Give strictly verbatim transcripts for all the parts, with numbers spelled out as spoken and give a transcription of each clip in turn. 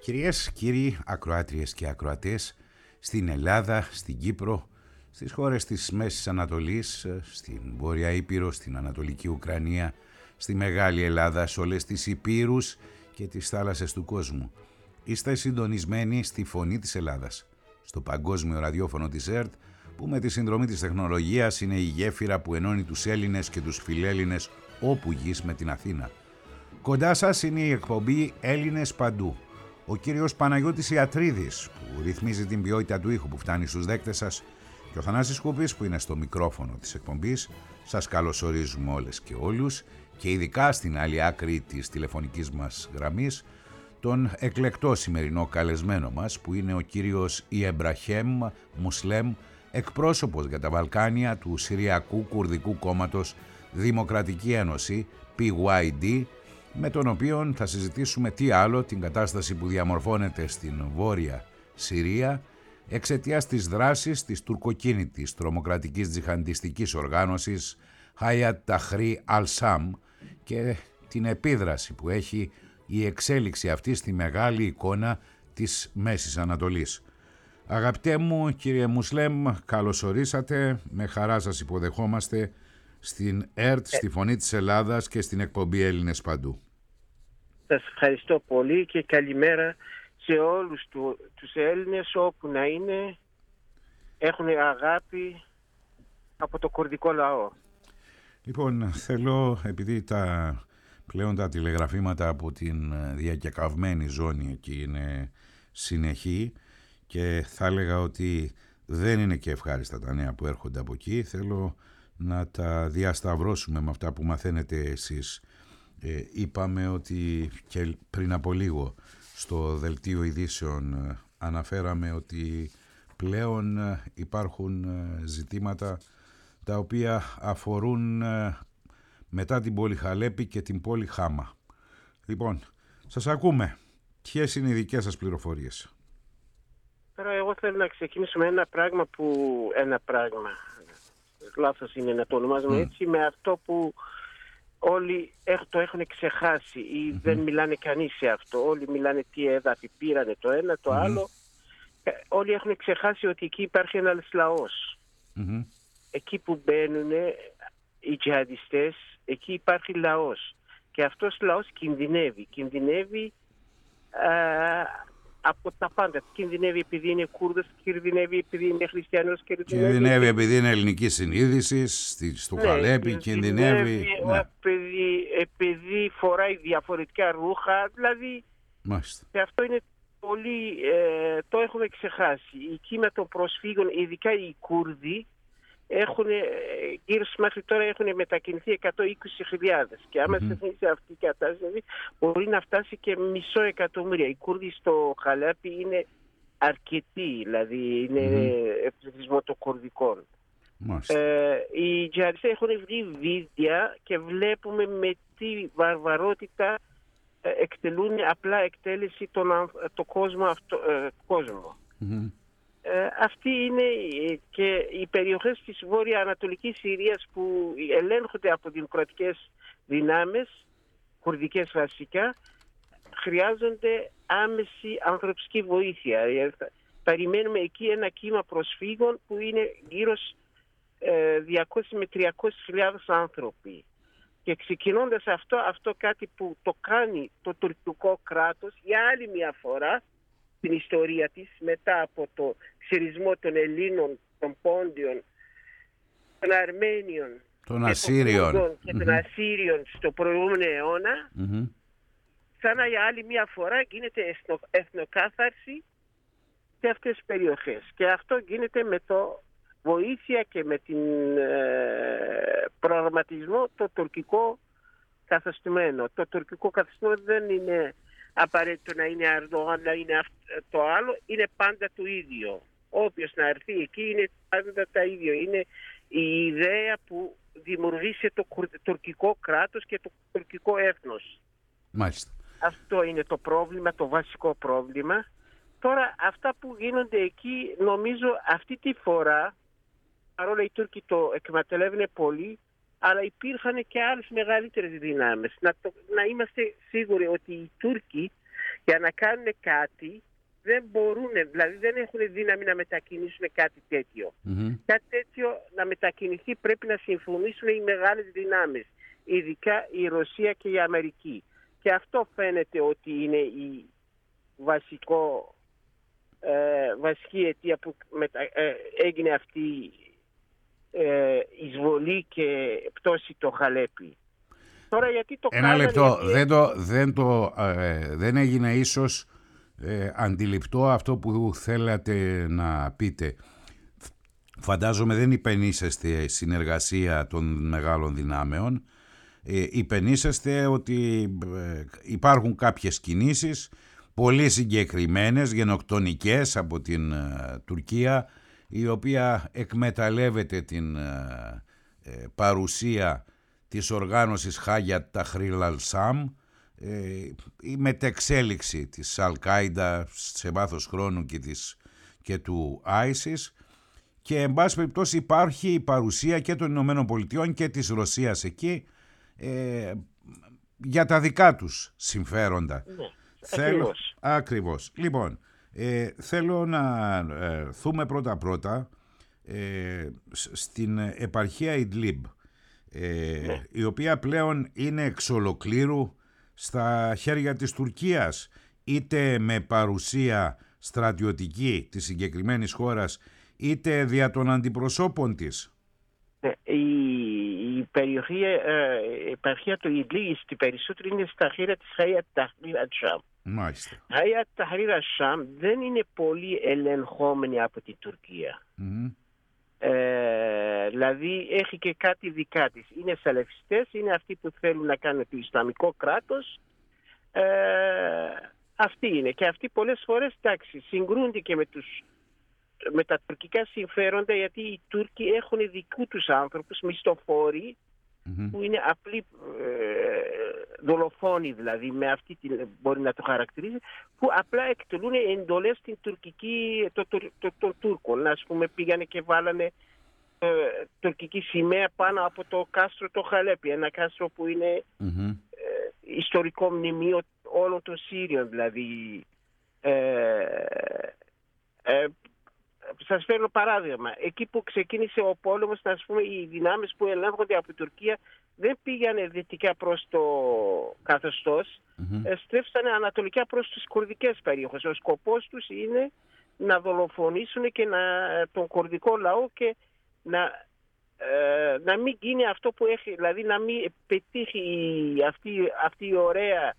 Κυρίες, κύριοι, ακροάτριες και ακροατές, στην Ελλάδα, στην Κύπρο, στις χώρες της Μέσης Ανατολής, στην Βόρεια Ήπειρο, στην Ανατολική Ουκρανία, στη Μεγάλη Ελλάδα, σε όλες τις υπήρους και τις θάλασσες του κόσμου. Είστε συντονισμένοι στη Φωνή της Ελλάδας, στο παγκόσμιο ραδιόφωνο της ΕΡΤ, που με τη συνδρομή της τεχνολογίας είναι η γέφυρα που ενώνει τους Έλληνες και τους φιλέλληνες όπου γης με την Αθήνα. Κοντά σας είναι η εκπομπή Έλληνες Παντού. Ο κύριος Παναγιώτης Ιατρίδης, που ρυθμίζει την ποιότητα του ήχου που φτάνει στους δέκτες σας, και ο Θανάσης Σκούπης, που είναι στο μικρόφωνο της εκπομπής. Σας καλωσορίζουμε όλες και όλους, και ειδικά στην άλλη άκρη της τηλεφωνικής μας γραμμής τον εκλεκτό σημερινό καλεσμένο μας, που είναι ο κύριος Ιεμπραχέμ Μουσλέμ, εκπρόσωπος για τα Βαλκάνια του Συριακού Κουρδικού Κόμματος Δημοκρατική Ένωση, πι γουάι ντι, με τον οποίο θα συζητήσουμε τι άλλο, την κατάσταση που διαμορφώνεται στην Βόρεια Συρία εξαιτίας της δράσης της τουρκοκίνητης τρομοκρατικής τζιχαντιστικής οργάνωσης Hayat Tahrir al-Sham και την επίδραση που έχει η εξέλιξη αυτή στη μεγάλη εικόνα της Μέσης Ανατολής. Αγαπητέ μου κύριε Μουσλέμ, καλώς ορίσατε, με χαρά σας υποδεχόμαστε στην ΕΡΤ, στη Φωνή της Ελλάδας και στην εκπομπή Έλληνες Παντού. Σας ευχαριστώ πολύ και καλημέρα σε όλους του, τους Έλληνες όπου να είναι, έχουν αγάπη από το κουρδικό λαό. Λοιπόν, θέλω, επειδή τα πλέον τα τηλεγραφήματα από την διακεκαυμένη ζώνη εκεί είναι συνεχή και θα έλεγα ότι δεν είναι και ευχάριστα τα νέα που έρχονται από εκεί, θέλω να τα διασταυρώσουμε με αυτά που μαθαίνετε εσείς. Ε, είπαμε ότι και πριν από λίγο στο δελτίο ειδήσεων ε, αναφέραμε ότι πλέον ε, υπάρχουν ε, ζητήματα τα οποία αφορούν ε, μετά την πόλη Χαλέπη και την πόλη Χάμα. Λοιπόν, σας ακούμε. Ποιες είναι οι δικές σας πληροφορίες? Τώρα εγώ θέλω να ξεκινήσω με ένα πράγμα που, ένα πράγμα, λάθος είναι να το ονομάζουμε mm. έτσι, με αυτό που όλοι το έχουν ξεχάσει ή mm-hmm. δεν μιλάνε κανείς σε αυτό. Όλοι μιλάνε τι έδαφη πήρανε το ένα, το mm-hmm. άλλο. Όλοι έχουν ξεχάσει ότι εκεί υπάρχει ένας λαός. Mm-hmm. Εκεί που μπαίνουν οι τζιχαντιστές, εκεί υπάρχει λαός. Και αυτός ο λαός κινδυνεύει. Κινδυνεύει α, από τα πάντα. Κινδυνεύει επειδή είναι Κούρδος, κινδυνεύει επειδή είναι χριστιανός, κινδυνεύει, κινδυνεύει επειδή είναι ελληνική συνείδηση, στο ναι, Χαλέπι, κινδυνεύει. Ναι. Επειδή, επειδή φοράει διαφορετικά ρούχα, δηλαδή. Μάλιστα. Και αυτό είναι πολύ, ε, το έχουμε ξεχάσει. Η κύμα των προσφύγων, ειδικά οι Κούρδοι, έχουν, γύρω μέχρι τώρα έχουν μετακινηθεί εκατόν είκοσι χιλιάδες και άμα mm-hmm. σε αυτή η κατάσταση μπορεί να φτάσει και μισό εκατομμύρια. Οι Κούρδοι στο Χαλέπι είναι αρκετοί, δηλαδή είναι mm-hmm. πληθυσμό των Κουρδικών. Ε, οι τζιχαντιστές έχουν βγει βίντεο και βλέπουμε με τι βαρβαρότητα ε, εκτελούν απλά εκτέλεση τον το κόσμο. Αυτό, ε, κόσμο. Mm-hmm. Ε, αυτή είναι και οι περιοχές της βόρεια-ανατολικής Συρίας που ελέγχονται από δημοκρατικές δυνάμεις, κουρδικές βασικά, χρειάζονται άμεση ανθρωπιστική βοήθεια. Περιμένουμε εκεί ένα κύμα προσφύγων που είναι γύρω διακόσιες με τριακόσιες χιλιάδες άνθρωποι. Και ξεκινώντας αυτό, αυτό κάτι που το κάνει το τουρκικό κράτος για άλλη μια φορά, την ιστορία της, μετά από το ξυρισμό των Ελλήνων, των Πόντιων, των Αρμένιων των Ασσύριων και των mm-hmm. Ασσύριων στο προηγούμενο αιώνα, mm-hmm. σαν για άλλη μια φορά γίνεται εθνο, εθνοκάθαρση σε αυτές τις περιοχές. Και αυτό γίνεται με το βοήθεια και με την ε, προγραμματισμό το τουρκικό καθεστωμένο. Το τουρκικό καθεστωμένο δεν είναι απαραίτητο να είναι Ερντογάν, να είναι το άλλο, είναι πάντα το ίδιο. Όποιος να έρθει εκεί είναι πάντα το ίδιο. Είναι η ιδέα που δημιουργήσε το τουρκικό κράτος και το τουρκικό έθνος. Μάλιστα. Αυτό είναι το πρόβλημα, το βασικό πρόβλημα. Τώρα αυτά που γίνονται εκεί, νομίζω αυτή τη φορά, παρόλο οι Τούρκοι το εκμεταλλεύουν πολύ, αλλά υπήρχαν και άλλες μεγαλύτερες δυνάμεις. Να, το, να είμαστε σίγουροι ότι οι Τούρκοι Για να κάνουν κάτι δεν μπορούν, δηλαδή δεν έχουν δύναμη να μετακινήσουν κάτι τέτοιο. Mm-hmm. Κάτι τέτοιο να μετακινηθεί πρέπει να συμφωνήσουν οι μεγάλες δυνάμεις, ειδικά η Ρωσία και η Αμερική. Και αυτό φαίνεται ότι είναι η βασικό, ε, βασική αιτία που μετα, ε, έγινε αυτή ε, εισβολή και πτώση το Χαλέπι. Τώρα γιατί το Ένα κάνανε, λεπτό, γιατί... δεν, το, δεν, το, ε, δεν έγινε ίσως ε, αντιληπτό αυτό που θέλατε να πείτε. Φαντάζομαι δεν υπενήσεστε συνεργασία των μεγάλων δυνάμεων. Ε, υπενήσεστε ότι ε, υπάρχουν κάποιες κινήσεις πολύ συγκεκριμένες, γενοκτονικές από την ε, Τουρκία, η οποία εκμεταλλεύεται την ε, ε, παρουσία της οργάνωσης Χάγιατ Ταχρίλ Αλ-Σαμ, η μετεξέλιξη της Αλ-Κάιντα σε βάθος χρόνου και, της, και του Άισις, και εν πάση περιπτώσει υπάρχει η παρουσία και των Ηνωμένων Πολιτειών και της Ρωσίας εκεί ε, για τα δικά τους συμφέροντα. Ναι, θέλω, ακριβώς. ακριβώς. Λοιπόν, ε, θέλω να ε, θούμε πρώτα-πρώτα ε, στην επαρχία Ιντλίμπ, ε, Ναι. η οποία πλέον είναι εξ ολοκλήρου στα χέρια της Τουρκίας, είτε με παρουσία στρατιωτική της συγκεκριμένης χώρας, είτε δια των αντιπροσώπων της. Ναι, η, η περιοχή, ε, η επαρχία του Ιντλίμπ στην περισσότερη είναι στα χέρια της Χάγιατ Ταχρίλ Αλ-Σαμ. Μάλιστα. Χάγιατ Ταχρίλ Αλ-Σαμ δεν είναι πολύ ελεγχόμενη από την Τουρκία. Mm-hmm. Ε, δηλαδή έχει και κάτι δικά της. Είναι σαλαφιστές, είναι αυτοί που θέλουν να κάνουν το Ισλαμικό κράτος. Ε, αυτοί είναι. Και αυτοί πολλές φορές, εντάξει, συγκρούνται και με, τους, με τα τουρκικά συμφέροντα, γιατί οι Τούρκοι έχουν δικούς τους άνθρωπους, μισθοφόροι, mm-hmm. που είναι απλοί ε, δολοφόνοι, δηλαδή, με αυτή την, μπορεί να το χαρακτηρίζει, που απλά εκτελούν εντολές στην τουρκική, το, το, το, το, το Τούρκων. Ας πούμε, πήγανε και βάλανε ε, τουρκική σημαία πάνω από το κάστρο το Χαλέπι, ένα κάστρο που είναι mm-hmm. ε, ιστορικό μνημείο όλων των Σύριων, δηλαδή. Ε, ε, σας φέρνω παράδειγμα. Εκεί που ξεκίνησε ο πόλεμος, ας πούμε, οι δυνάμεις που ελέγχονται από την Τουρκία δεν πήγανε δυτικά προς το καθεστώς, mm-hmm. στρέφσανε ανατολικά προς τις κουρδικές περιοχές. Ο σκοπός τους είναι να δολοφονήσουν και να, τον κουρδικό λαό και να, ε, να μην γίνει αυτό που έχει, δηλαδή να μην πετύχει αυτή, αυτή η ωραία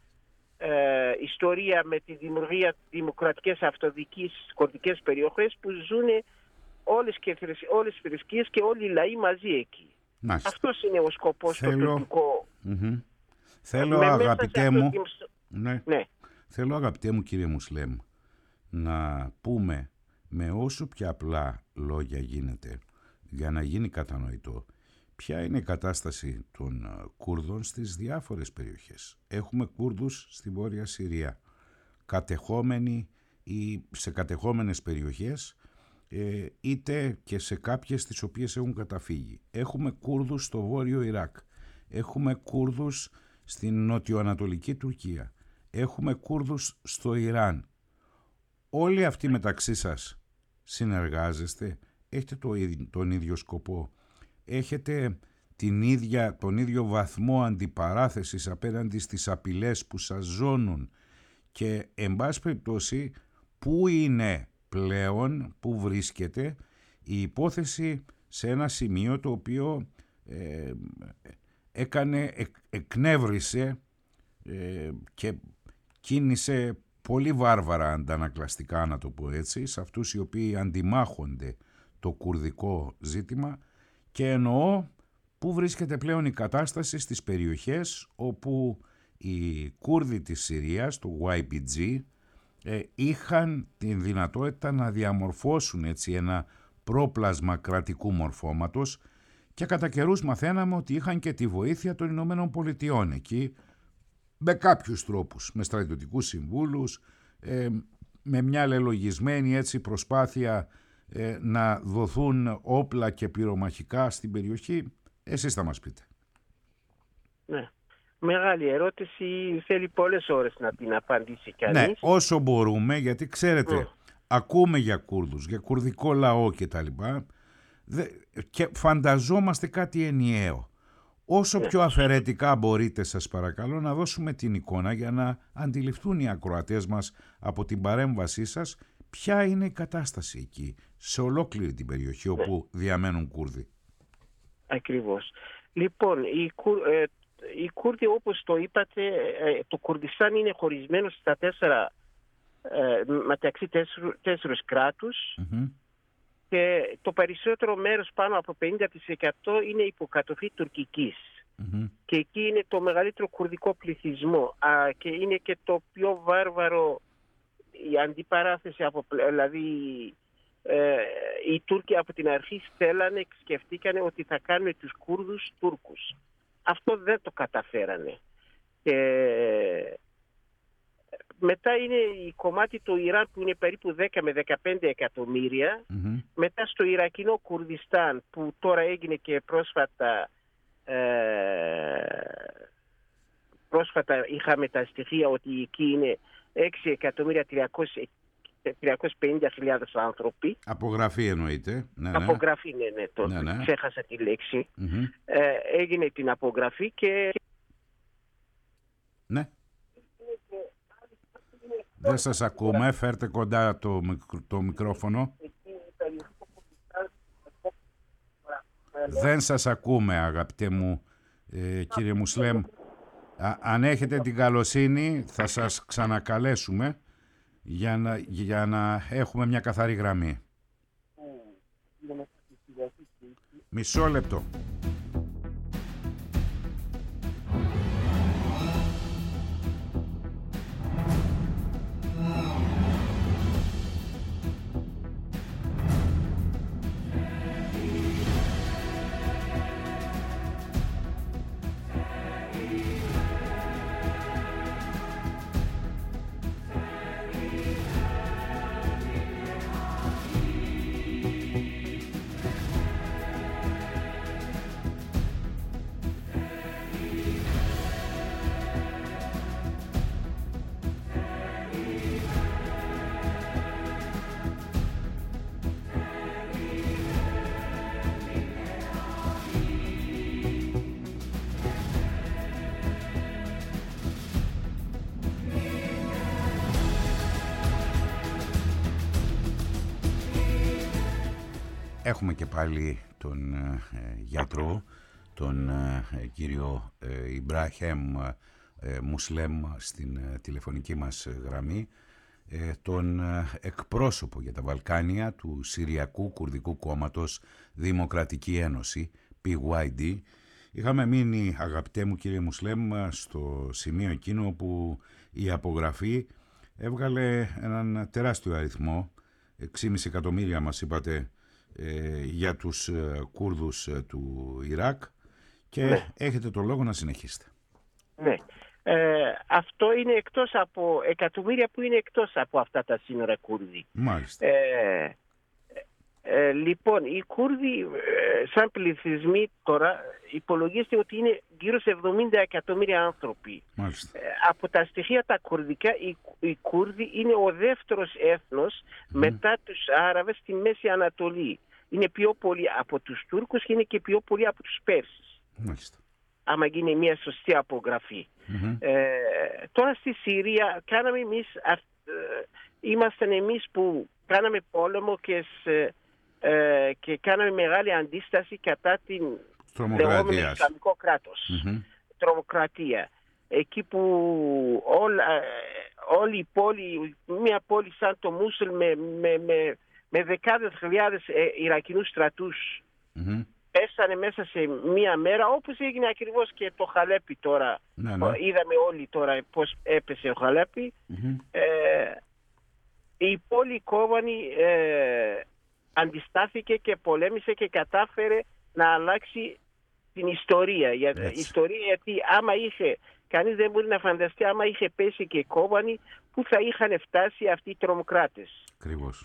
ε, ιστορία με τη δημιουργία δημοκρατικές αυτοδικής στις κουρδικές περιοχές που ζουν όλες, και, όλες οι θρησκείες και όλοι οι λαοί μαζί εκεί. Μάλιστα. Αυτός είναι ο σκοπός του τουρκικού. Mm-hmm. Θέλω, με αγαπητέ μου, την... ναι. Ναι. Θέλω αγαπητέ μου κύριε Μουσλέμ, να πούμε με όσο πιο απλά λόγια γίνεται, για να γίνει κατανοητό, ποια είναι η κατάσταση των Κούρδων στις διάφορες περιοχές. Έχουμε Κούρδους στη Βόρεια Συρία, κατεχόμενοι ή σε κατεχόμενες περιοχές, είτε και σε κάποιες τις οποίες έχουν καταφύγει. Έχουμε Κούρδους στο Βόρειο Ιράκ, έχουμε Κούρδους στην νοτιοανατολική Τουρκία, έχουμε Κούρδους στο Ιράν. Όλοι αυτοί μεταξύ σας συνεργάζεστε, έχετε το, τον ίδιο σκοπό, έχετε την ίδια, τον ίδιο βαθμό αντιπαράθεσης απέναντι στις απειλές που σας ζώνουν, και εν πάση περιπτώσει πού είναι πλέον, που βρίσκεται η υπόθεση σε ένα σημείο το οποίο ε, έκανε, εκ, εκνεύρισε ε, και κίνησε πολύ βάρβαρα αντανακλαστικά, να το πω έτσι, σε αυτούς οι οποίοι αντιμάχονται το κουρδικό ζήτημα, και εννοώ πού βρίσκεται πλέον η κατάσταση στις περιοχές όπου οι Κούρδοι της Συρίας, το γουάι πι τζι, Ε, είχαν την δυνατότητα να διαμορφώσουν έτσι ένα πρόπλασμα κρατικού μορφώματος, και κατά καιρούς μαθαίναμε ότι είχαν και τη βοήθεια των Ηνωμένων Πολιτειών εκεί, με κάποιους τρόπους, με στρατιωτικούς συμβούλους, ε, με μια λελογισμένη έτσι προσπάθεια ε, να δοθούν όπλα και πυρομαχικά στην περιοχή. Εσείς θα μας πείτε. Ναι. Μεγάλη ερώτηση, θέλει πολλές ώρες να την απαντήσει κανείς. Ναι, όσο μπορούμε, γιατί ξέρετε, Mm. ακούμε για Κούρδους, για κουρδικό λαό κτλ. Και φανταζόμαστε κάτι ενιαίο. Όσο Ναι. πιο αφαιρετικά μπορείτε, σας παρακαλώ, να δώσουμε την εικόνα για να αντιληφθούν οι ακροατές μας από την παρέμβασή σας ποια είναι η κατάσταση εκεί, σε ολόκληρη την περιοχή όπου ναι. διαμένουν Κούρδοι. Ακριβώς. Λοιπόν, οι, Κου, ε, οι Κούρδοι, όπως το είπατε, ε, το Κουρδιστάν είναι χωρισμένο στα τέσσερα, ε, μεταξύ τέσσερους, τέσσερους κράτους. Mm-hmm. Και το περισσότερο μέρος, πάνω από πενήντα τοις εκατό, είναι υποκατοχή τουρκικής. Mm-hmm. Και εκεί είναι το μεγαλύτερο κουρδικό πληθυσμό. Α, και είναι και το πιο βάρβαρο, η αντιπαράθεση, από, δηλαδή ε, οι Τούρκοι από την αρχή στέλνανε, σκεφτήκανε ότι θα κάνουν τους Κούρδους Τούρκους. Αυτό δεν το καταφέρανε. Και μετά είναι η κομμάτι του Ιράν που είναι περίπου δέκα με δεκαπέντε εκατομμύρια. Mm-hmm. Μετά στο Ιρακινό Κουρδιστάν που τώρα έγινε και πρόσφατα, ε, πρόσφατα είχαμε τα στοιχεία ότι εκεί είναι έξι εκατομμύρια τριακόσιες πενήντα χιλιάδες άνθρωποι. Απογραφή εννοείται. Ναι, ναι. Απογραφή, ναι, ναι, το, ναι, ναι. Ξέχασα τη λέξη. Mm-hmm. Ε, έγινε την απογραφή και... Ναι. Δεν σας ακούμε, φέρτε κοντά το, το μικρόφωνο. Δεν σας ακούμε, αγαπητέ μου, ε, κύριε Μουσλέμ. Α, αν έχετε την καλοσύνη θα σας ξανακαλέσουμε για να, για να έχουμε μια καθαρή γραμμή. Μισό λεπτό. Έχουμε και πάλι τον ε, γιατρό, τον ε, κύριο ε, Ιμπράχιμ ε, Μουσλέμ στην ε, τηλεφωνική μας γραμμή, ε, τον ε, εκπρόσωπο για τα Βαλκάνια του Συριακού Κουρδικού Κόμματος Δημοκρατική Ένωση, πι γουάι ντι. Είχαμε μείνει, αγαπητέ μου κύριε Μουσλέμ, στο σημείο εκείνο που η απογραφή έβγαλε έναν τεράστιο αριθμό, έξι κόμμα πέντε εκατομμύρια μας είπατε, Ε, για τους ε, Κούρδους ε, του Ιράκ και ναι. έχετε το λόγο να συνεχίσετε. Ναι. Ε, αυτό είναι εκτός από εκατομμύρια που είναι εκτός από αυτά τα σύνορα Κούρδοι. Μάλιστα. Ε, ε, λοιπόν, οι Κούρδοι ε, σαν πληθυσμοί τώρα υπολογίζεται ότι είναι γύρω σε εβδομήντα εκατομμύρια άνθρωποι. Μάλιστα. Ε, από τα στοιχεία τα κουρδικά, οι, οι Κούρδοι είναι ο δεύτερος έθνος mm. μετά τους Άραβες στη Μέση Ανατολή. Είναι πιο πολλοί από τους Τούρκους και είναι και πιο πολλοί από τους Πέρσες. Μάλιστα. Άμα γίνει μια σωστή απογραφή. Mm-hmm. Ε, τώρα στη Συρία κάναμε εμείς, ε, ήμασταν εμείς που κάναμε πόλεμο και, ε, και κάναμε μεγάλη αντίσταση κατά την λεγόμενη Ισλαμικό κράτος. Mm-hmm. Τρομοκρατία. Εκεί που όλα, όλη η πόλη, μια πόλη σαν το Μούσουλ με, με, με, με δεκάδες χιλιάδες ε, Ιρακινούς στρατούς mm-hmm. πέσανε μέσα σε μία μέρα, όπως έγινε ακριβώς και το Χαλέπι τώρα. Ναι, ναι. Είδαμε όλοι τώρα πώς έπεσε ο Χαλέπι. Mm-hmm. Ε, η πόλη Κόβανη ε, αντιστάθηκε και πολέμησε και κατάφερε να αλλάξει την ιστορία. Για, η ιστορία γιατί άμα είχε, κανείς δεν μπορεί να φανταστεί, άμα είχε πέσει και Κόβανη, πού θα είχαν φτάσει αυτοί οι τρομοκράτες. Ακριβώς.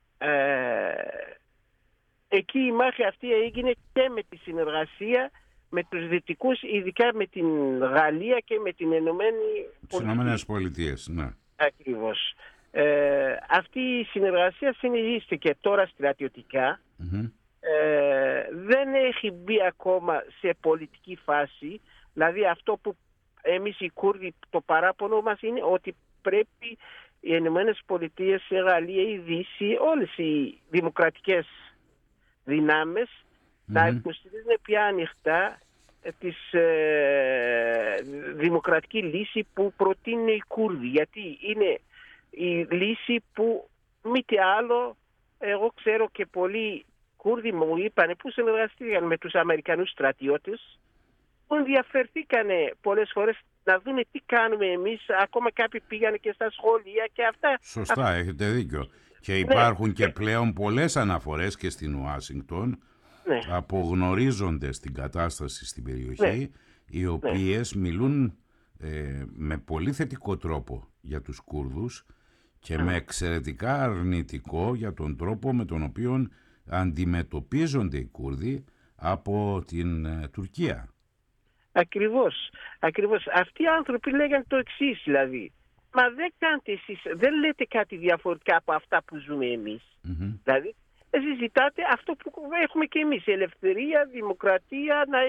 Ε, εκεί η μάχη αυτή έγινε και με τη συνεργασία με τους Δυτικούς, ειδικά με την Γαλλία και με την Ενωμένη Τις Ηνωμένες Πολιτείες, ναι. Ακριβώς. Ε, αυτή η συνεργασία συνεχίστηκε τώρα στρατιωτικά. Mm-hmm. Ε, δεν έχει μπει ακόμα σε πολιτική φάση. Δηλαδή αυτό που εμείς οι Κούρδοι, το παράπονο μας είναι ότι πρέπει οι Ηνωμένες Πολιτείες, η Γαλλία, η Δύση, όλες οι δημοκρατικές δυνάμεις mm-hmm. να υποστηρίζουν πια ανοιχτά της ε, δημοκρατική λύση που προτείνουν οι Κούρδοι. Γιατί είναι η λύση που μη τι άλλο, εγώ ξέρω και πολλοί Κούρδοι μου είπαν που συνεργαστήκαν με τους Αμερικανούς στρατιώτες, που ενδιαφερθήκαν πολλές φορές να δουν τι κάνουμε εμείς. Ακόμα κάποιοι πήγαν και στα σχολεία και αυτά. Σωστά, αυτά... έχετε δίκιο. Και υπάρχουν ναι. και πλέον πολλές αναφορές και στην Ουάσιγκτον ναι. από γνωρίζοντες την κατάσταση στην περιοχή, ναι. οι οποίες ναι. μιλούν ε, με πολύ θετικό τρόπο για τους Κούρδους και mm. με εξαιρετικά αρνητικό για τον τρόπο με τον οποίο αντιμετωπίζονται οι Κούρδοι από την ε, Τουρκία. Ακριβώς, ακριβώς. Αυτοί οι άνθρωποι λέγανε το εξής, δηλαδή. Μα δεν κάνετε εσείς, δεν λέτε κάτι διαφορετικά από αυτά που ζούμε εμείς. Mm-hmm. Δηλαδή, εσείς ζητάτε αυτό που έχουμε και εμείς. Ελευθερία, δημοκρατία, να...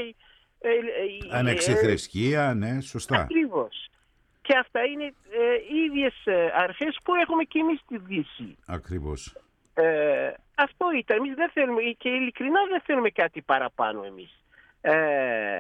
ανεξιθρησκεία, ναι, σωστά. Ακριβώς. Και αυτά είναι ε, οι ίδιες αρχές που έχουμε και εμείς στη Δύση. Ακριβώς. Ε, αυτό ήταν. Εμείς δεν θέλουμε, και ειλικρινά δεν θέλουμε κάτι παραπάνω εμείς. Ε,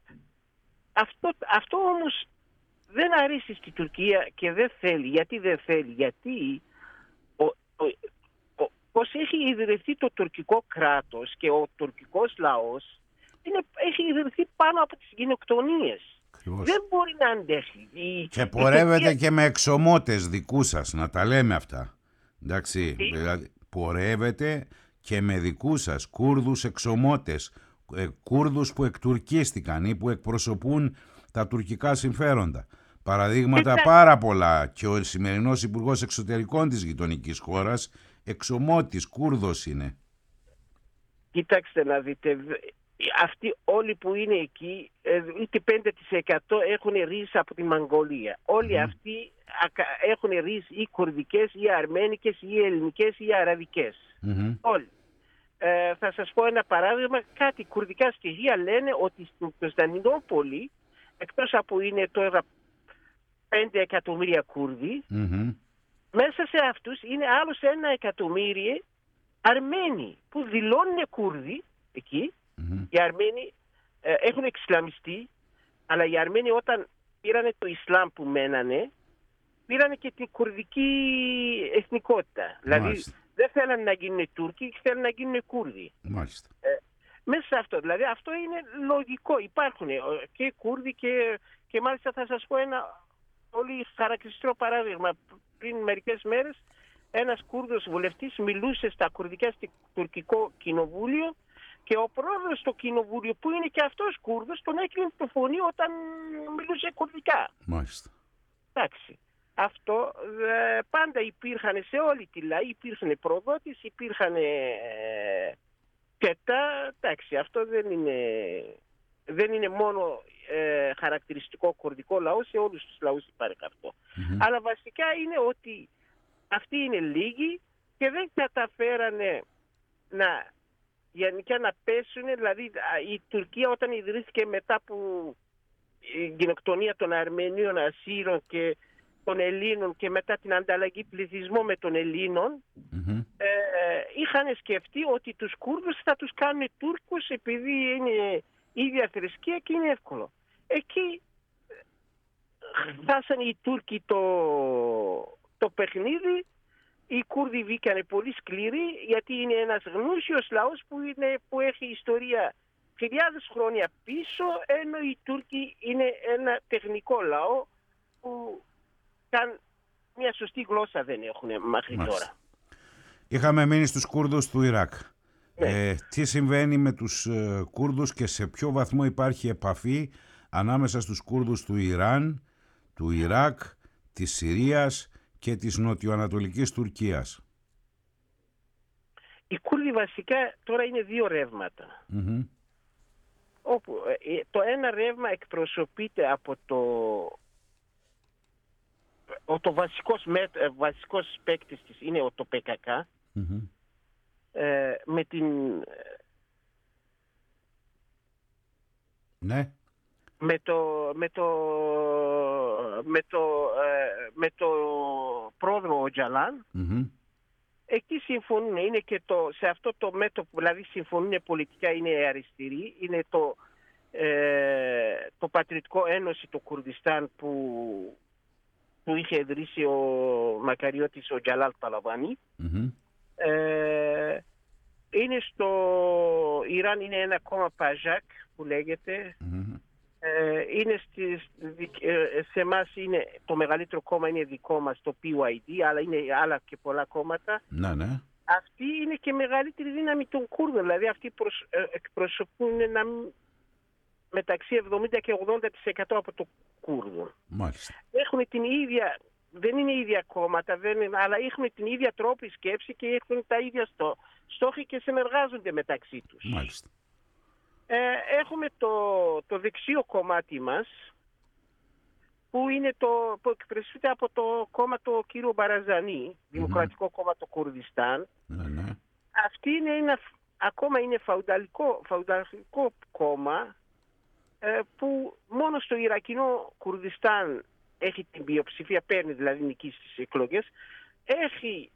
αυτό, αυτό όμως δεν αρέσει στην Τουρκία και δεν θέλει. Γιατί δεν θέλει? Γιατί ο, ο, ο, ως έχει ιδρυθεί το τουρκικό κράτος και ο τουρκικός λαός είναι, έχει ιδρυθεί πάνω από τις γενοκτονίες. Ακριβώς. Δεν μπορεί να αντέχει. Και πορεύεται Τουρκία... και με εξωμότες δικούς σας, να τα λέμε αυτά. Εντάξει, Τι? δηλαδή πορεύεται και με δικούς σας Κούρδους εξωμότες, ε, Κούρδους που εκτουρκίστηκαν ή που εκπροσωπούν τα τουρκικά συμφέροντα. Παραδείγματα Κοιτά... πάρα πολλά, και ο σημερινός Υπουργός Εξωτερικών της γειτονικής χώρας εξωμότης Κούρδος είναι. Κοιτάξτε να δείτε, αυτοί όλοι που είναι εκεί, είτε πέντε τοις εκατό έχουν ρίζες από τη Μαγγολία. Όλοι mm. αυτοί έχουν ρίζες ή κουρδικές ή αρμένικες ή ελληνικές ή αραβικές. Mm-hmm. Όλοι. Ε, θα σας πω ένα παράδειγμα. Κάτι κουρδικά στοιχεία λένε ότι στην Κωνσταντινούπολη, εκτός από είναι τώρα πέντε εκατομμύρια Κούρδοι, mm-hmm. μέσα σε αυτούς είναι άλλος ένα εκατομμύριο Αρμένοι που δηλώνουν Κούρδοι εκεί. Mm-hmm. Οι Αρμένοι ε, έχουν εξισλαμιστεί, αλλά οι Αρμένοι όταν πήρανε το Ισλάμ που μένανε, πήρανε και την κουρδική εθνικότητα. Δηλαδή Μάλιστα. δεν θέλανε να γίνουν Τούρκοι, θέλανε να γίνουν Κούρδοι. Μάλιστα. Ε, μέσα σε αυτό, δηλαδή αυτό είναι λογικό. Υπάρχουν και Κούρδοι και, και μάλιστα θα σας πω ένα πολύ χαρακτηριστικό παράδειγμα. Πριν μερικές μέρες ένας Κούρδος βουλευτής μιλούσε στα κουρδικά στο τουρκικό κοινοβούλιο και ο πρόεδρος στο κοινοβούλιο, που είναι και αυτός Κούρδος, τον έκλεινε το φωνή όταν μιλούσε κουρδικά. Μάλιστα. Εντάξει. Αυτό ε, πάντα υπήρχαν σε όλη τη λαή, υπήρχαν προδότες, υπήρχαν ε, κετά. Εντάξει, αυτό δεν είναι, δεν είναι μόνο ε, χαρακτηριστικό κουρδικό λαό, σε όλους τους λαούς υπάρχει αυτό. Mm-hmm. Αλλά βασικά είναι ότι αυτοί είναι λίγοι και δεν καταφέρανε να... γενικά να πέσουν. Δηλαδή η Τουρκία όταν ιδρύθηκε μετά από η γενοκτονία των Αρμενίων, Ασσύρων και των Ελλήνων και μετά την ανταλλαγή πληθυσμού με των Ελλήνων, mm-hmm. ε, είχαν σκεφτεί ότι τους Κούρδους θα τους κάνουν Τούρκους επειδή είναι ίδια θρησκεία και είναι εύκολο. Εκεί χάσαν οι Τούρκοι το, το παιχνίδι. Οι Κούρδοι βγήκαν πολύ σκληροί, γιατί είναι ένας γνούσιος λαός που, είναι, που έχει ιστορία χιλιάδες χρόνια πίσω, ενώ οι Τούρκοι είναι ένα τεχνικό λαό που καν μια σωστή γλώσσα δεν έχουν μέχρι Μάλιστα. τώρα. Είχαμε μείνει στους Κούρδους του Ιράκ. Ναι. Ε, τι συμβαίνει με τους ε, Κούρδους και σε ποιο βαθμό υπάρχει επαφή ανάμεσα στους Κούρδους του Ιράν, του Ιράκ, της Συρίας και της νοτιοανατολικής Τουρκίας? Οι Κούρδοι βασικά τώρα είναι δύο ρεύματα. Mm-hmm. όπου ε, το ένα ρεύμα εκπροσωπείται από το, ο, το βασικός, με, βασικός παίκτης της είναι ο, το πι κέι κέι, mm-hmm. ε, με την... Ναι. Με το, με το, με το, ε, με το πρόεδρο Οτζαλάν, mm-hmm. εκεί συμφωνούν, είναι και το, σε αυτό το μέτωπο, δηλαδή συμφωνούν πολιτικά, είναι αριστεροί, είναι το, ε, το Πατριωτικό Ένωση του Κουρδιστάν που, που είχε ιδρύσει ο Μακαριώτης ο Τζαλάλ Παλαβάνι. Mm-hmm. Ε, είναι στο Ιράν, είναι ένα κόμμα Παζάκ που λέγεται. Mm-hmm. Ε, είναι στις, ε, σε εμάς είναι το μεγαλύτερο κόμμα, είναι δικό μας το πι γουάι ντι, αλλά είναι άλλα και πολλά κόμματα. Ναι, ναι. Αυτή είναι και μεγαλύτερη δύναμη των Κούρδων, δηλαδή αυτοί προσ, ε, εκπροσωπούν ένα, μεταξύ εβδομήντα και ογδόντα τοις εκατό από το Κούρδο. Μάλιστα. Έχουν την ίδια, δεν είναι ίδια κόμματα, δεν είναι, αλλά έχουν την ίδια τρόπη σκέψη και έχουν τα ίδια στό, στόχοι και συνεργάζονται μεταξύ τους. Μάλιστα. Ε, έχουμε το, το δεξίο κομμάτι μας, που είναι το που εκπροσωπείται από το κόμμα το κύριο Μπαραζανί, Δημοκρατικό mm-hmm. Κόμμα του Κουρδιστάν. Mm-hmm. Αυτή είναι ένα, ακόμα είναι φαουδαλικό, φαουδαλικό κόμμα, ε, που μόνο στο Ιρακινό Κουρδιστάν έχει την πλειοψηφία, παίρνει δηλαδή νική στις εκλογές, έχει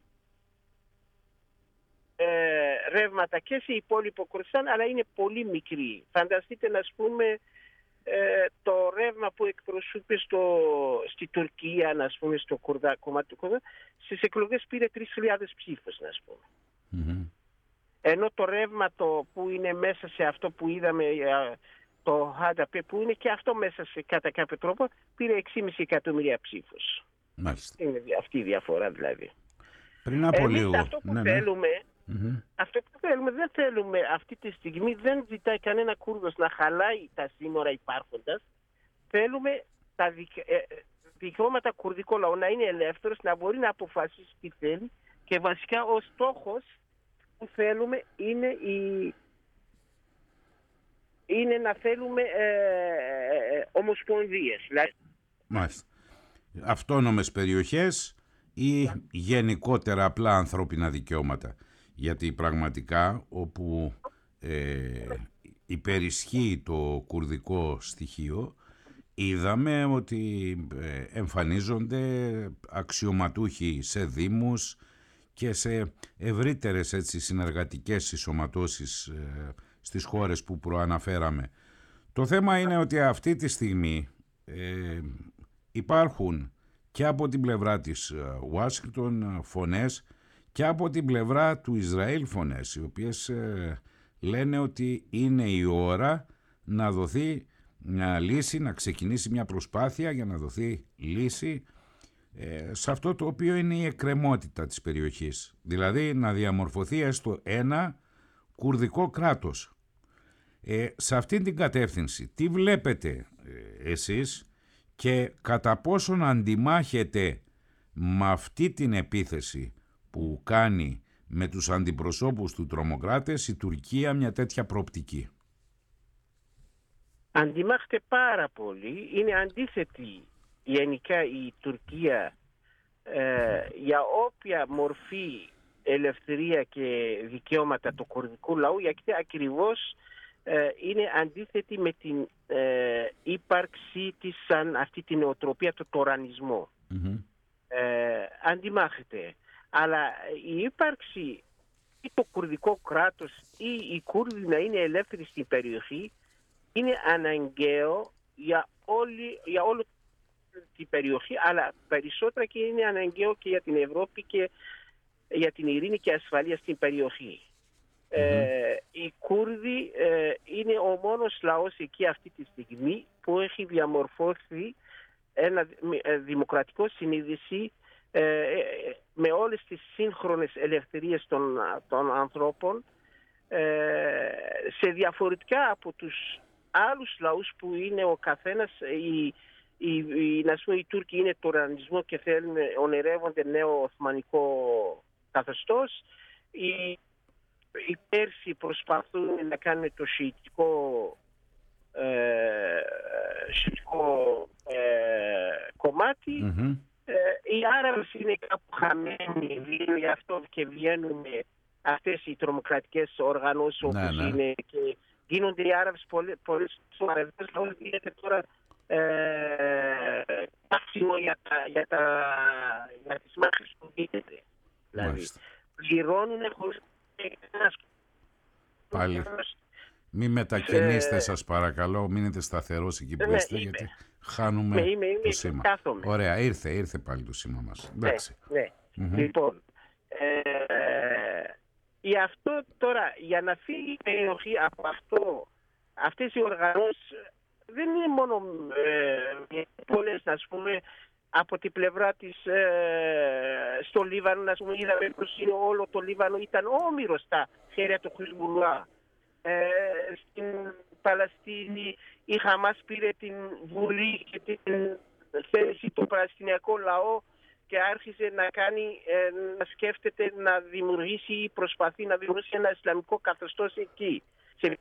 ε, ρεύματα και σε υπόλοιπο Κουρδιστάν, αλλά είναι πολύ μικρή. Φανταστείτε να πούμε ε, το ρεύμα που εκπροσωπεί στο, στη Τουρκία, να πούμε, στο Κουρδά, κομμάτι του Κουρδά, στις εκλογές πήρε τρεις χιλιάδες ψήφους, να πούμε. Mm-hmm. Ενώ το ρεύμα το που είναι μέσα σε αυτό που είδαμε, το Χάνταπε, που είναι και αυτό μέσα σε κατά κάποιο τρόπο, πήρε έξι κόμμα πέντε εκατομμύρια ψήφους. Μάλιστα. Είναι αυτή η διαφορά δηλαδή. Πριν από Εμείς λίγο. αυτό που ναι, θέλουμε, ναι. Mm-hmm. αυτό που θέλουμε, δεν θέλουμε αυτή τη στιγμή, δεν ζητάει κανένα Κούρδος να χαλάει τα σύνορα υπάρχοντας. Θέλουμε τα δικ, ε, δικαιώματα κουρδικού λαού να είναι ελεύθερος, να μπορεί να αποφασίσει τι θέλει, και βασικά ο στόχος που θέλουμε είναι, η, είναι να θέλουμε ε, ε, ομοσπονδίες. Μάλιστα. Αυτόνομες περιοχές ή γενικότερα απλά ανθρώπινα δικαιώματα. Γιατί πραγματικά όπου ε, υπερισχύει το κουρδικό στοιχείο, είδαμε ότι ε, εμφανίζονται αξιωματούχοι σε δήμους και σε ευρύτερες έτσι συνεργατικές συσσωματώσεις ε, στις χώρες που προαναφέραμε. Το θέμα είναι ότι αυτή τη στιγμή ε, υπάρχουν και από την πλευρά της Ουάσιγκτον φωνές και από την πλευρά του Ισραήλ φωνές, οι οποίες ε, λένε ότι είναι η ώρα να δοθεί μια λύση, να ξεκινήσει μια προσπάθεια για να δοθεί λύση ε, σε αυτό το οποίο είναι η εκκρεμότητα της περιοχής. Δηλαδή να διαμορφωθεί έστω ένα κουρδικό κράτος. Ε, σε αυτήν την κατεύθυνση, τι βλέπετε ε, εσείς και κατά πόσον αντιμάχετε με αυτή την επίθεση που κάνει με τους αντιπροσώπους του τρομοκράτες η Τουρκία μια τέτοια προοπτική? Αντιμάχεται πάρα πολύ. Είναι αντίθετη γενικά η Τουρκία ε, για όποια μορφή ελευθερία και δικαιώματα του κουρδικού λαού, γιατί ακριβώς ε, είναι αντίθετη με την ε, ύπαρξη της σαν αυτή την νοοτροπία του τωρανισμού. Mm-hmm. Ε, αντιμάχεται. Αλλά η ύπαρξη ή το κουρδικό κράτος ή οι Κούρδοι να είναι ελεύθεροι στην περιοχή είναι αναγκαίο για όλη, για όλη την περιοχή, αλλά περισσότερα και είναι αναγκαίο και για την Ευρώπη και για την ειρήνη και ασφαλεία στην περιοχή. Mm-hmm. Ε, οι Κούρδοι ε, είναι ο μόνος λαός εκεί αυτή τη στιγμή που έχει διαμορφώσει ένα δημοκρατικό συνείδηση ε, με όλες τις σύγχρονες ελευθερίες των, των ανθρώπων, ε, σε διαφορετικά από τους άλλους λαούς που είναι ο καθένας, οι, οι, οι, να πούμε, οι Τούρκοι είναι τωρανισμό και θέλουν, ονειρεύονται νέο οθμανικό καθεστώς. Οι, οι Πέρσοι προσπαθούν να κάνουν το σιητικό σχετικό ε, κομμάτι. Mm-hmm. Ε, οι Άραβες είναι κάπου χαμένοι, γι' αυτό και βγαίνουν αυτές οι τρομοκρατικές οργανώσεις όπως ναι, ναι. είναι και γίνονται οι Άραβες πολλές φορές στο αραβικό λαό γίνεται τώρα τάξιμο ε, για, για, για τις μάχες που γίνεται. Δηλαδή πληρώνουν χωρίς ένας... Πάλι. Μην μετακινήστε, σας παρακαλώ, μείνετε σταθερός εκεί που είστε, γιατί χάνουμε είμαι, είμαι, το σήμα. Κάθομαι. Ωραία, ήρθε, ήρθε πάλι το σήμα μας. Εντάξει. Ναι, ναι. Mm-hmm. Λοιπόν, ε, γι' αυτό τώρα, για να φύγει η περιοχή από αυτό, αυτές οι οργανώσεις δεν είναι μόνο ε, πολλές, ας πούμε, από την πλευρά της ε, στο Λίβανο, ας πούμε, είδαμε πως είναι όλο το Λίβανο ήταν όμοιρο στα χέρια του Χιζμπουλάχ. Ε, στην Παλαιστίνη η Χαμάς πήρε την Βουλή και την θέληση του Παλαιστινιακού λαό και άρχισε να κάνει, ε, να σκέφτεται να δημιουργήσει ή προσπαθεί να δημιουργήσει ένα Ισλαμικό καθεστώς εκεί. Σε,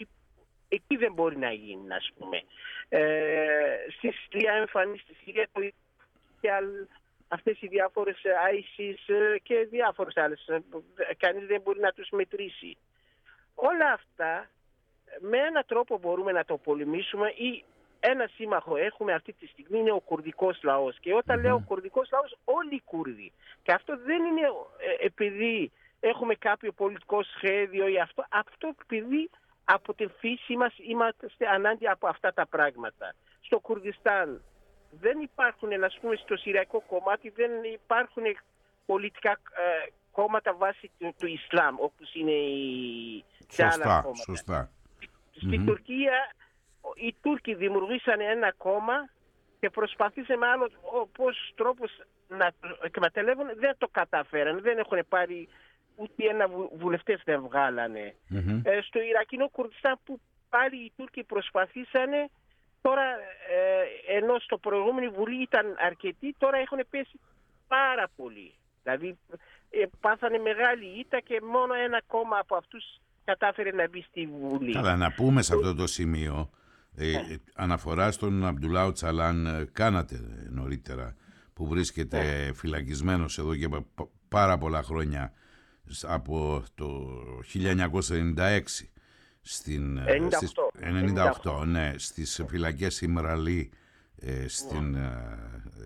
εκεί δεν μπορεί να γίνει, ας πούμε. Ε, στη Συρία εμφανίστηκε στη Συρία το και αυτές οι διάφορες άισις και διάφορες άλλες. Κανείς δεν μπορεί να τους μετρήσει. Όλα αυτά με έναν τρόπο μπορούμε να το πολεμήσουμε ή ένα σύμμαχο έχουμε αυτή τη στιγμή είναι ο κουρδικός λαός. Και όταν mm-hmm. λέω κουρδικός λαός, όλοι οι Κούρδοι. Και αυτό δεν είναι ε, επειδή έχουμε κάποιο πολιτικό σχέδιο ή αυτό. Αυτό επειδή από την φύση μας είμαστε ανάγκη από αυτά τα πράγματα. Στο Κουρδιστάν δεν υπάρχουν, ας πούμε, στο συριακό κομμάτι δεν υπάρχουν πολιτικά ε, κόμματα βάσει του, του Ισλάμ, όπως είναι οι σωστά, σωστά. Στην mm-hmm. Τουρκία οι Τούρκοι δημιουργήσαν ένα κόμμα και προσπαθήσαν με άλλο πώς τρόπος να το εκμεταλλεύουν, δεν το καταφέραν, δεν έχουν πάρει ούτε ένα βουλευτές δεν βγάλανε. Mm-hmm. Ε, στο Ιρακινό Κουρδιστάν που πάλι οι Τούρκοι προσπαθήσανε, τώρα ε, ενώ στο προηγούμενη Βουλή ήταν αρκετοί, τώρα έχουν πέσει πάρα πολύ. Δηλαδή ε, πάθανε μεγάλη ήττα και μόνο ένα κόμμα από αυτούς κατάφερε να μπει στη Βουλή. Καλά, να πούμε σε αυτό το σημείο, ε, ε, αναφορά στον Αμπτουλά Οτσαλάν ε, κάνατε νωρίτερα, που βρίσκεται ε. φυλακισμένος εδώ και πάρα πολλά χρόνια, από το χίλια εννιακόσια ενενήντα έξι στην, ενενήντα οκτώ, στις, ενενήντα οκτώ, ναι, στις φυλακές Ιμραλή ε, στην ε,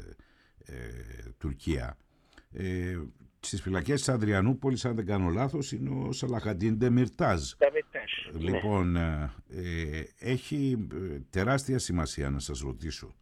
ε, ε, Τουρκία. Ε, στις φυλακές της Αδριανούπολης, αν δεν κάνω λάθος, είναι ο Σαλαχαντίν Ντεμιρτάζ. Λοιπόν, ε, ε, έχει τεράστια σημασία να σας ρωτήσω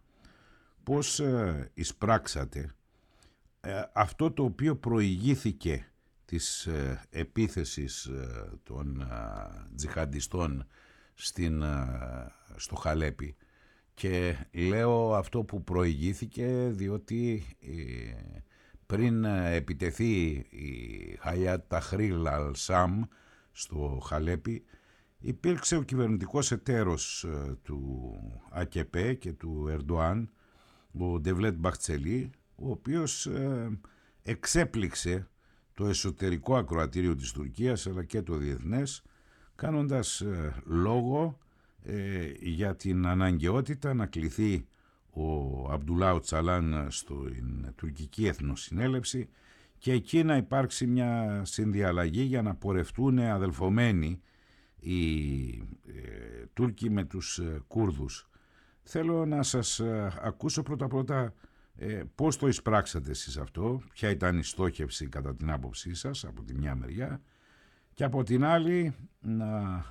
πώς ε, εισπράξατε ε, αυτό το οποίο προηγήθηκε της ε, επίθεσης ε, των ε, τζιχαντιστών στην, ε, στο Χαλέπι. Και λέω αυτό που προηγήθηκε διότι ε, πριν επιτεθεί η Χαγιάτ Ταχρίλ Αλ-Σαμ στο Χαλέπι, υπήρξε ο κυβερνητικός εταίρος ε, του ΑΚΕΠΕ και του Ερντοάν, ο Ντεβλέτ Μπαχτσελή, ο οποίος ε, εξέπληξε το εσωτερικό ακροατήριο της Τουρκίας αλλά και το διεθνές, κάνοντας ε, λόγο ε, για την αναγκαιότητα να κληθεί ο Αμπτουλά Οτσαλάν στην τουρκική εθνοσυνέλευση και εκεί να υπάρξει μια συνδιαλλαγή για να πορευτούν αδελφωμένοι οι ε, Τούρκοι με τους ε, Κούρδους. Θέλω να σας ε, ακούσω πρώτα-πρώτα ε, πώς το εισπράξατε εσείς αυτό, ποια ήταν η στόχευση κατά την άποψή σας από τη μια μεριά, και από την άλλη να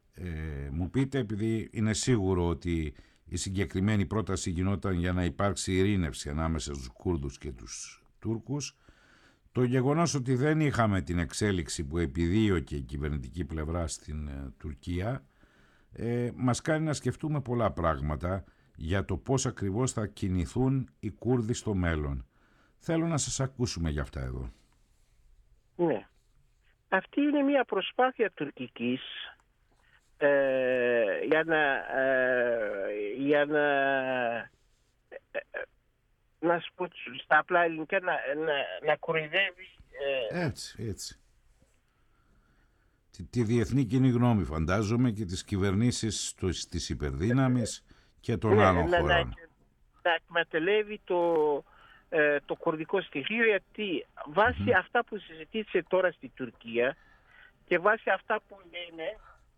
ε, μου πείτε, επειδή είναι σίγουρο ότι η συγκεκριμένη πρόταση γινόταν για να υπάρξει ειρήνευση ανάμεσα στους Κούρδους και τους Τούρκους, το γεγονός ότι δεν είχαμε την εξέλιξη που επιδίωκε η κυβερνητική πλευρά στην ε, Τουρκία ε, μας κάνει να σκεφτούμε πολλά πράγματα για το πώς ακριβώς θα κινηθούν οι Κούρδοι στο μέλλον. Θέλω να σας ακούσουμε για αυτά εδώ. Ναι. Αυτή είναι μια προσπάθεια τουρκικής ε, για να, ε, για να, ε, να σου πω στα απλά ελληνικά, να, να, να κοροϊδεύει. Ε, έτσι, έτσι. Τη, τη διεθνή κοινή γνώμη, φαντάζομαι, και τις κυβερνήσεις της υπερδύναμης και των ναι, άλλων να, χωρών. Να, να εκμεταλλεύει το, ε, το κουρδικό στοιχείο, γιατί βάσει mm-hmm. αυτά που συζητήσε τώρα στη Τουρκία και βάσει αυτά που λένε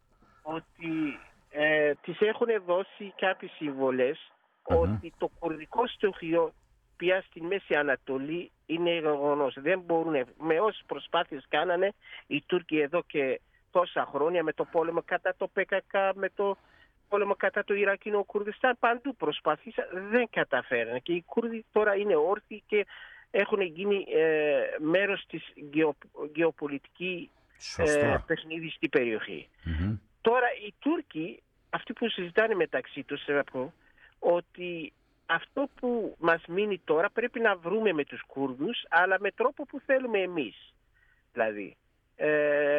ότι ε, τις έχουν δώσει κάποιες συμβολές mm-hmm. ότι το κουρδικό στοιχείο πια στη Μέση Ανατολή είναι γεγονός. Δεν μπορούν, με όσες προσπάθειες κάνανε οι Τούρκοι εδώ και τόσα χρόνια, με το πόλεμο κατά το ΠΚΚ, με το πόλεμο κατά το Ιρακινό Κουρδιστάν, παντού προσπάθησαν, δεν καταφέρανε. Και οι Κούρδοι τώρα είναι όρθιοι και έχουν γίνει ε, μέρος της γεω, γεωπολιτική ε, παιχνίδι στην περιοχή. Mm-hmm. Τώρα οι Τούρκοι, αυτοί που συζητάνε μεταξύ τους, θα πω ότι αυτό που μας μείνει τώρα πρέπει να βρούμε με τους Κούρδους, αλλά με τρόπο που θέλουμε εμείς. Δηλαδή, ε,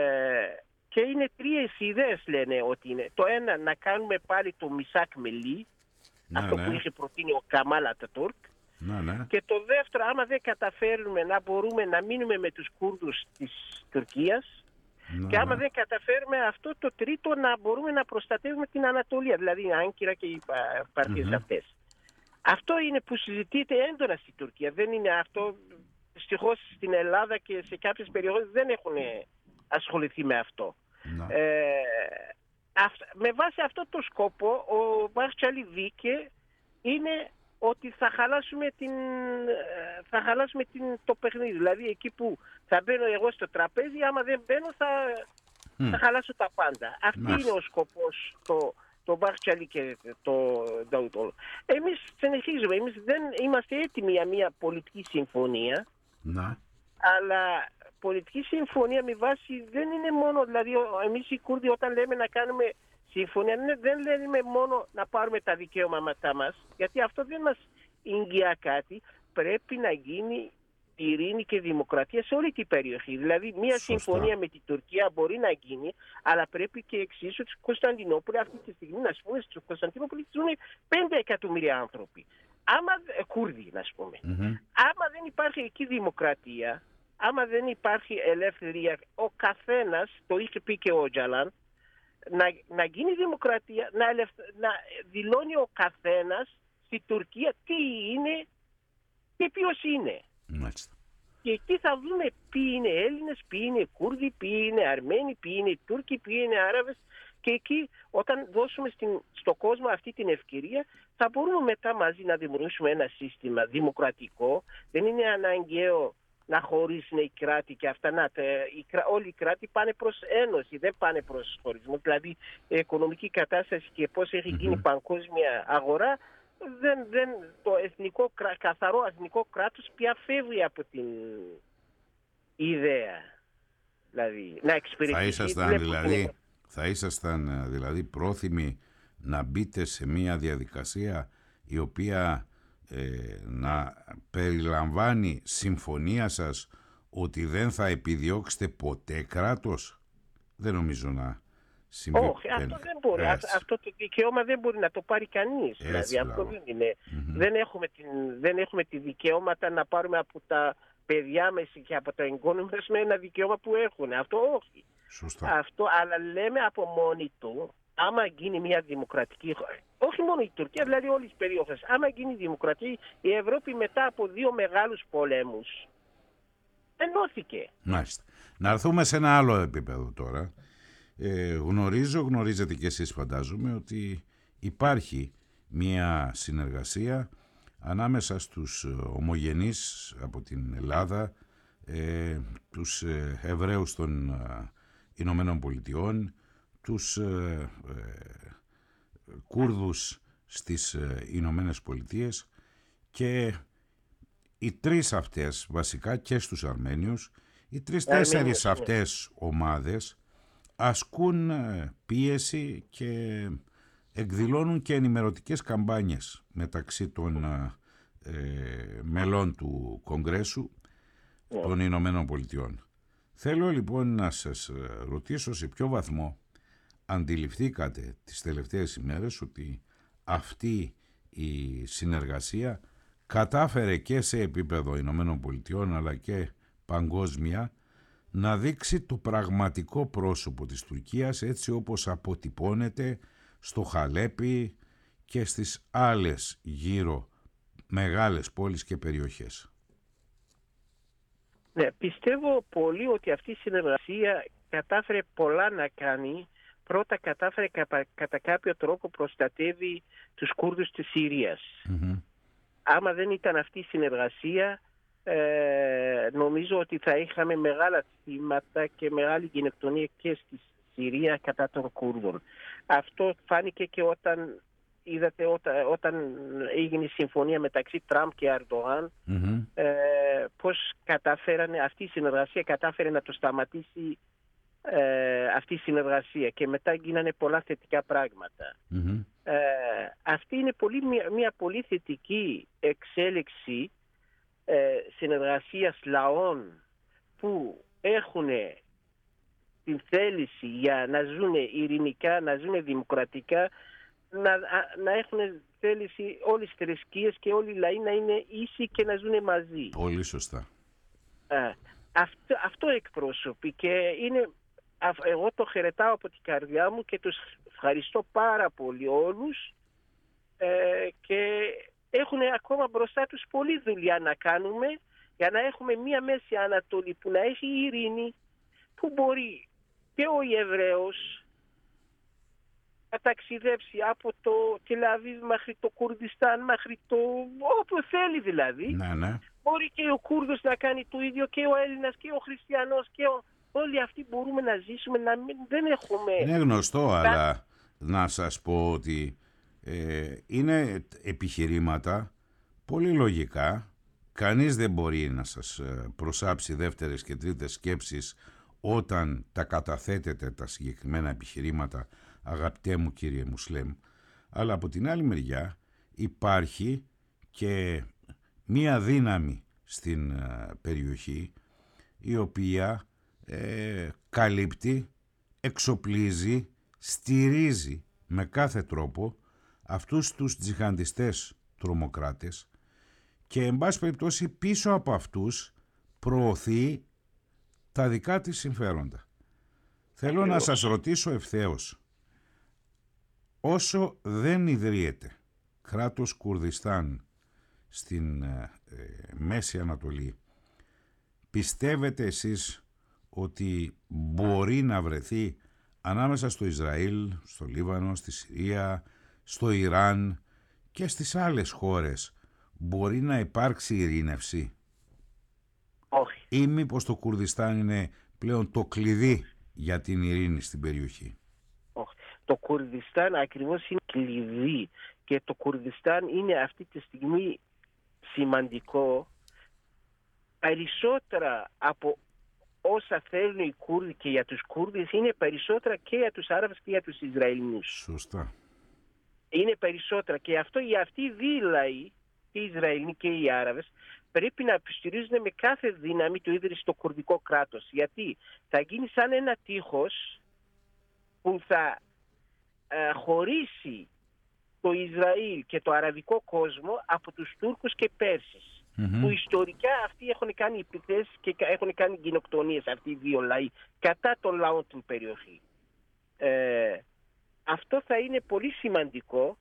και είναι τρεις ιδέες λένε ότι είναι. Το ένα, να κάνουμε πάλι το Μισάκ Μελί, ναι, αυτό ναι. που είχε προτείνει ο Καμάλ Ατατούρκ. Ναι, ναι. Και το δεύτερο, άμα δεν καταφέρουμε να μπορούμε να μείνουμε με τους Κούρδους της Τουρκίας, ναι, και άμα ναι. δεν καταφέρουμε αυτό, το τρίτο, να μπορούμε να προστατεύουμε την Ανατολία, δηλαδή η Άγκυρα και οι партίες mm-hmm. αυτές. Αυτό είναι που συζητείται έντονα στην Τουρκία. Δεν είναι αυτό, δυστυχώς στην Ελλάδα και σε κάποιες περιοχές δεν έχουν ασχοληθεί με αυτό. No. Ε, αυ, με βάση αυτό το σκόπο, ο Μπαχτσαλή δίκε είναι ότι θα χαλάσουμε, την, θα χαλάσουμε την, το παιχνίδι. Δηλαδή εκεί που θα μπαίνω εγώ στο τραπέζι, άμα δεν μπαίνω θα, mm. θα χαλάσω τα πάντα. Αυτή nice. είναι ο σκοπός το, το Μπαχτσαλή και το Νταουτόλ. Εμείς συνεχίζουμε, εμείς δεν είμαστε έτοιμοι για μια πολιτική συμφωνία, no. αλλά πολιτική συμφωνία με βάση δεν είναι μόνο, δηλαδή εμείς οι Κούρδοι όταν λέμε να κάνουμε συμφωνία δεν λέμε μόνο να πάρουμε τα δικαιώματά μας, γιατί αυτό δεν μας εγγυά κάτι, πρέπει να γίνει ειρήνη και δημοκρατία σε όλη την περιοχή. Δηλαδή μια Σωστά. συμφωνία με την Τουρκία μπορεί να γίνει, αλλά πρέπει και εξίσου της Κωνσταντινούπολη αυτή τη στιγμή, να πούμε, στην Κωνσταντινούπολη ζουν πέντε εκατομμύρια άνθρωποι. Άμα, Κούρδοι να πούμε, mm-hmm. άμα δεν υπάρχει εκεί δημοκρατία, άμα δεν υπάρχει ελευθερία, ο καθένας, το είχε πει και ο Τζαλάν, να, να γίνει δημοκρατία, να, ελευθε, να δηλώνει ο καθένας στη Τουρκία τι είναι και ποιος είναι. Μάλιστα. Και εκεί θα δούμε ποιοι είναι Έλληνες, ποιοι είναι Κούρδοι, ποιοι είναι Αρμένοι, ποιοι είναι Τούρκοι, ποιοι είναι Άραβες. Και εκεί όταν δώσουμε στην, στον κόσμο αυτή την ευκαιρία θα μπορούμε μετά μαζί να δημιουργήσουμε ένα σύστημα δημοκρατικό. Δεν είναι αναγκαίο να χωρίσουν οι κράτη και αυτά. Να, οι, όλοι οι κράτη πάνε προς ένωση, δεν πάνε προς χωρισμό. Δηλαδή η οικονομική κατάσταση και πώς έχει γίνει mm-hmm. παγκόσμια αγορά, δεν, δεν, το εθνικό, καθαρό εθνικό κράτος πια φεύγει από την ιδέα. Δηλαδή, να εξυπηρετήσει. Θα ήσασταν δηλαδή, θα ήσασταν δηλαδή πρόθυμοι να μπείτε σε μια διαδικασία η οποία ε, να περιλαμβάνει συμφωνία σας ότι δεν θα επιδιώξετε ποτέ κράτος? Δεν νομίζω να συμβεί. Όχι, αυτό δεν μπορεί. Έτσι. Αυτό το δικαίωμα δεν μπορεί να το πάρει κανείς. Έτσι, δηλαδή αυτό δεν είναι. Mm-hmm. Δεν, έχουμε την, δεν έχουμε τη δικαιώματα να πάρουμε από τα παιδιά μας και από τα εγγόνια μας με ένα δικαίωμα που έχουν. Αυτό όχι. Σωστά. Αυτό, αλλά λέμε από μόνοι του, άμα γίνει μια δημοκρατική χώρα, όχι μόνο η Τουρκία, δηλαδή όλες τις περιοχές, άμα γίνει δημοκρατία, η Ευρώπη μετά από δύο μεγάλους πολέμους ενώθηκε. Μάλιστα. Να έρθουμε σε ένα άλλο επίπεδο τώρα. Ε, γνωρίζω, γνωρίζετε και εσείς φαντάζομαι, ότι υπάρχει μια συνεργασία ανάμεσα στους ομογενείς από την Ελλάδα, ε, τους Εβραίους των ε, Ηνωμένων Πολιτειών, τους ε, ε, Κούρδους στις ε, Ηνωμένες Πολιτείες και οι τρεις αυτές βασικά και στους Αρμένιους, οι τρεις-τέσσερις αυτές ομάδες ασκούν πίεση και εκδηλώνουν και ενημερωτικές καμπάνιες μεταξύ των ε, μελών του Κογκρέσου yeah. των Ηνωμένων Πολιτειών. Θέλω λοιπόν να σας ρωτήσω σε ποιο βαθμό αντιληφθήκατε τις τελευταίες ημέρες ότι αυτή η συνεργασία κατάφερε και σε επίπεδο Ηνωμένων Πολιτειών αλλά και παγκόσμια να δείξει το πραγματικό πρόσωπο της Τουρκίας έτσι όπως αποτυπώνεται στο Χαλέπι και στις άλλες γύρω μεγάλες πόλεις και περιοχές? Ναι, πιστεύω πολύ ότι αυτή η συνεργασία κατάφερε πολλά να κάνει. Πρώτα κατάφερε κα, κατά κάποιο τρόπο προστατεύει τους Κούρδους της Συρίας. Mm-hmm. Άμα δεν ήταν αυτή η συνεργασία, ε, νομίζω ότι θα είχαμε μεγάλα θύματα και μεγάλη γενοκτονία και στη Συρία κατά των Κούρδων. Αυτό φάνηκε και όταν, είδατε, όταν, όταν έγινε η συμφωνία μεταξύ Τραμπ και Ερντογάν, mm-hmm. ε, πώς κατάφεραν, αυτή η συνεργασία κατάφερε να το σταματήσει ε, αυτή η συνεργασία και μετά γίνανε πολλά θετικά πράγματα. Mm-hmm. Ε, αυτή είναι πολύ, μια, μια πολύ θετική εξέλιξη ε, συνεργασίας λαών που έχουν την θέληση για να ζουν ειρηνικά, να ζουν δημοκρατικά, να, να έχουν θέληση όλες τις θρησκείες και όλοι οι λαοί να είναι ίσοι και να ζουν μαζί. Πολύ σωστά. Ε, αυτό, αυτό εκπρόσωποι και είναι, εγώ το χαιρετάω από την καρδιά μου και τους ευχαριστώ πάρα πολύ όλους ε, και έχουν ακόμα μπροστά τους πολλή δουλειά να κάνουμε για να έχουμε μία Μέση Ανατολή που να έχει ειρήνη, που μπορεί και ο Εβραίος να ταξιδέψει από το Τελ-Αβίβ μέχρι το Κουρδιστάν, μέχρι το όπου θέλει δηλαδή. Ναι, ναι. Μπορεί και ο Κούρδος να κάνει το ίδιο και ο Έλληνας και ο Χριστιανός και ο... όλοι αυτοί μπορούμε να ζήσουμε, να μην... δεν έχουμε... Είναι γνωστό, Κα... αλλά να σας πω ότι ε, είναι επιχειρήματα πολύ λογικά. Κανείς δεν μπορεί να σας προσάψει δεύτερες και τρίτες σκέψεις όταν τα καταθέτετε τα συγκεκριμένα επιχειρήματα, αγαπητέ μου κύριε Μουσλέμ. Αλλά από την άλλη μεριά υπάρχει και μία δύναμη στην ε, περιοχή η οποία ε, καλύπτει, εξοπλίζει, στηρίζει με κάθε τρόπο αυτούς τους τζιχαντιστές τρομοκράτες και εν πάση περιπτώσει πίσω από αυτούς προωθεί τα δικά της συμφέροντα. Θέλω να σας ρωτήσω ευθέως, όσο δεν ιδρύεται κράτος Κουρδιστάν στην ε, Μέση Ανατολή, πιστεύετε εσείς ότι μπορεί να βρεθεί ανάμεσα στο Ισραήλ, στο Λίβανο, στη Συρία, στο Ιράν και στις άλλες χώρες, μπορεί να υπάρξει ειρήνευση? Όχι. Ή μήπως το Κουρδιστάν είναι πλέον το κλειδί για την ειρήνη στην περιοχή? Όχι. Το Κουρδιστάν ακριβώς είναι κλειδί και το Κουρδιστάν είναι αυτή τη στιγμή σημαντικό περισσότερα από όσα θέλουν οι Κούρδοι και για τους Κούρδες, είναι περισσότερα και για τους Άραβες και για τους Ισραηλινούς. Σωστά. Είναι περισσότερα και αυτό οι αυτοί οι δύο λαοί, και οι Ισραηλοί και οι Άραβες, πρέπει να υποστηρίζουν με κάθε δύναμη το ίδρυση στο κουρδικό κράτος. Γιατί θα γίνει σαν ένα τείχος που θα ε, χωρίσει το Ισραήλ και το αραβικό κόσμο από τους Τούρκους και Πέρσες. Mm-hmm. Που ιστορικά αυτοί έχουν κάνει επιθέσεις και έχουν κάνει γενοκτονίες αυτοί οι δύο λαοί κατά των λαών στην περιοχή. Ε, αυτό θα είναι πολύ σημαντικό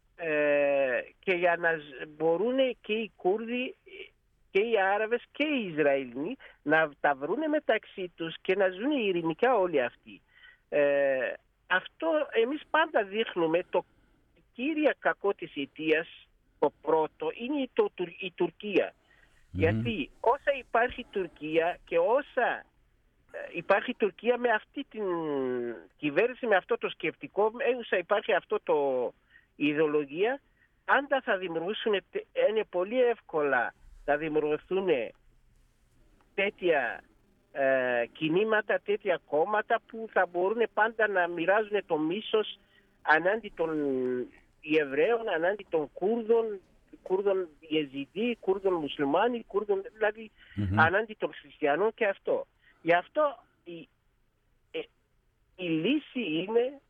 ε, και για να μπορούν και οι Κούρδοι και οι Άραβες και οι Ισραηλοί να τα βρουν μεταξύ τους και να ζουν ειρηνικά όλοι αυτοί. Ε, αυτό εμείς πάντα δείχνουμε το κύρια κακό της αιτίας. Το πρώτο είναι το, η Τουρκία. Mm-hmm. Γιατί όσα υπάρχει Τουρκία και όσα υπάρχει Τουρκία με αυτή την κυβέρνηση, με αυτό το σκεπτικό, όσα υπάρχει αυτό το η ιδεολογία, πάντα θα δημιουργήσουν, είναι πολύ εύκολα θα δημιουργηθούν τέτοια ε, κινήματα, τέτοια κόμματα που θα μπορούν πάντα να μοιράζουν το μίσος ανάντι των οι Εβραίων, ανάντι των Κούρδων, Κούρδων Ιεζιδί, Κούρδων Μουσουλμάνοι, Κούρδων, δηλαδή mm-hmm. ανάντι των Χριστιανών και αυτό. Γι' αυτό η, ε, η λύση είναι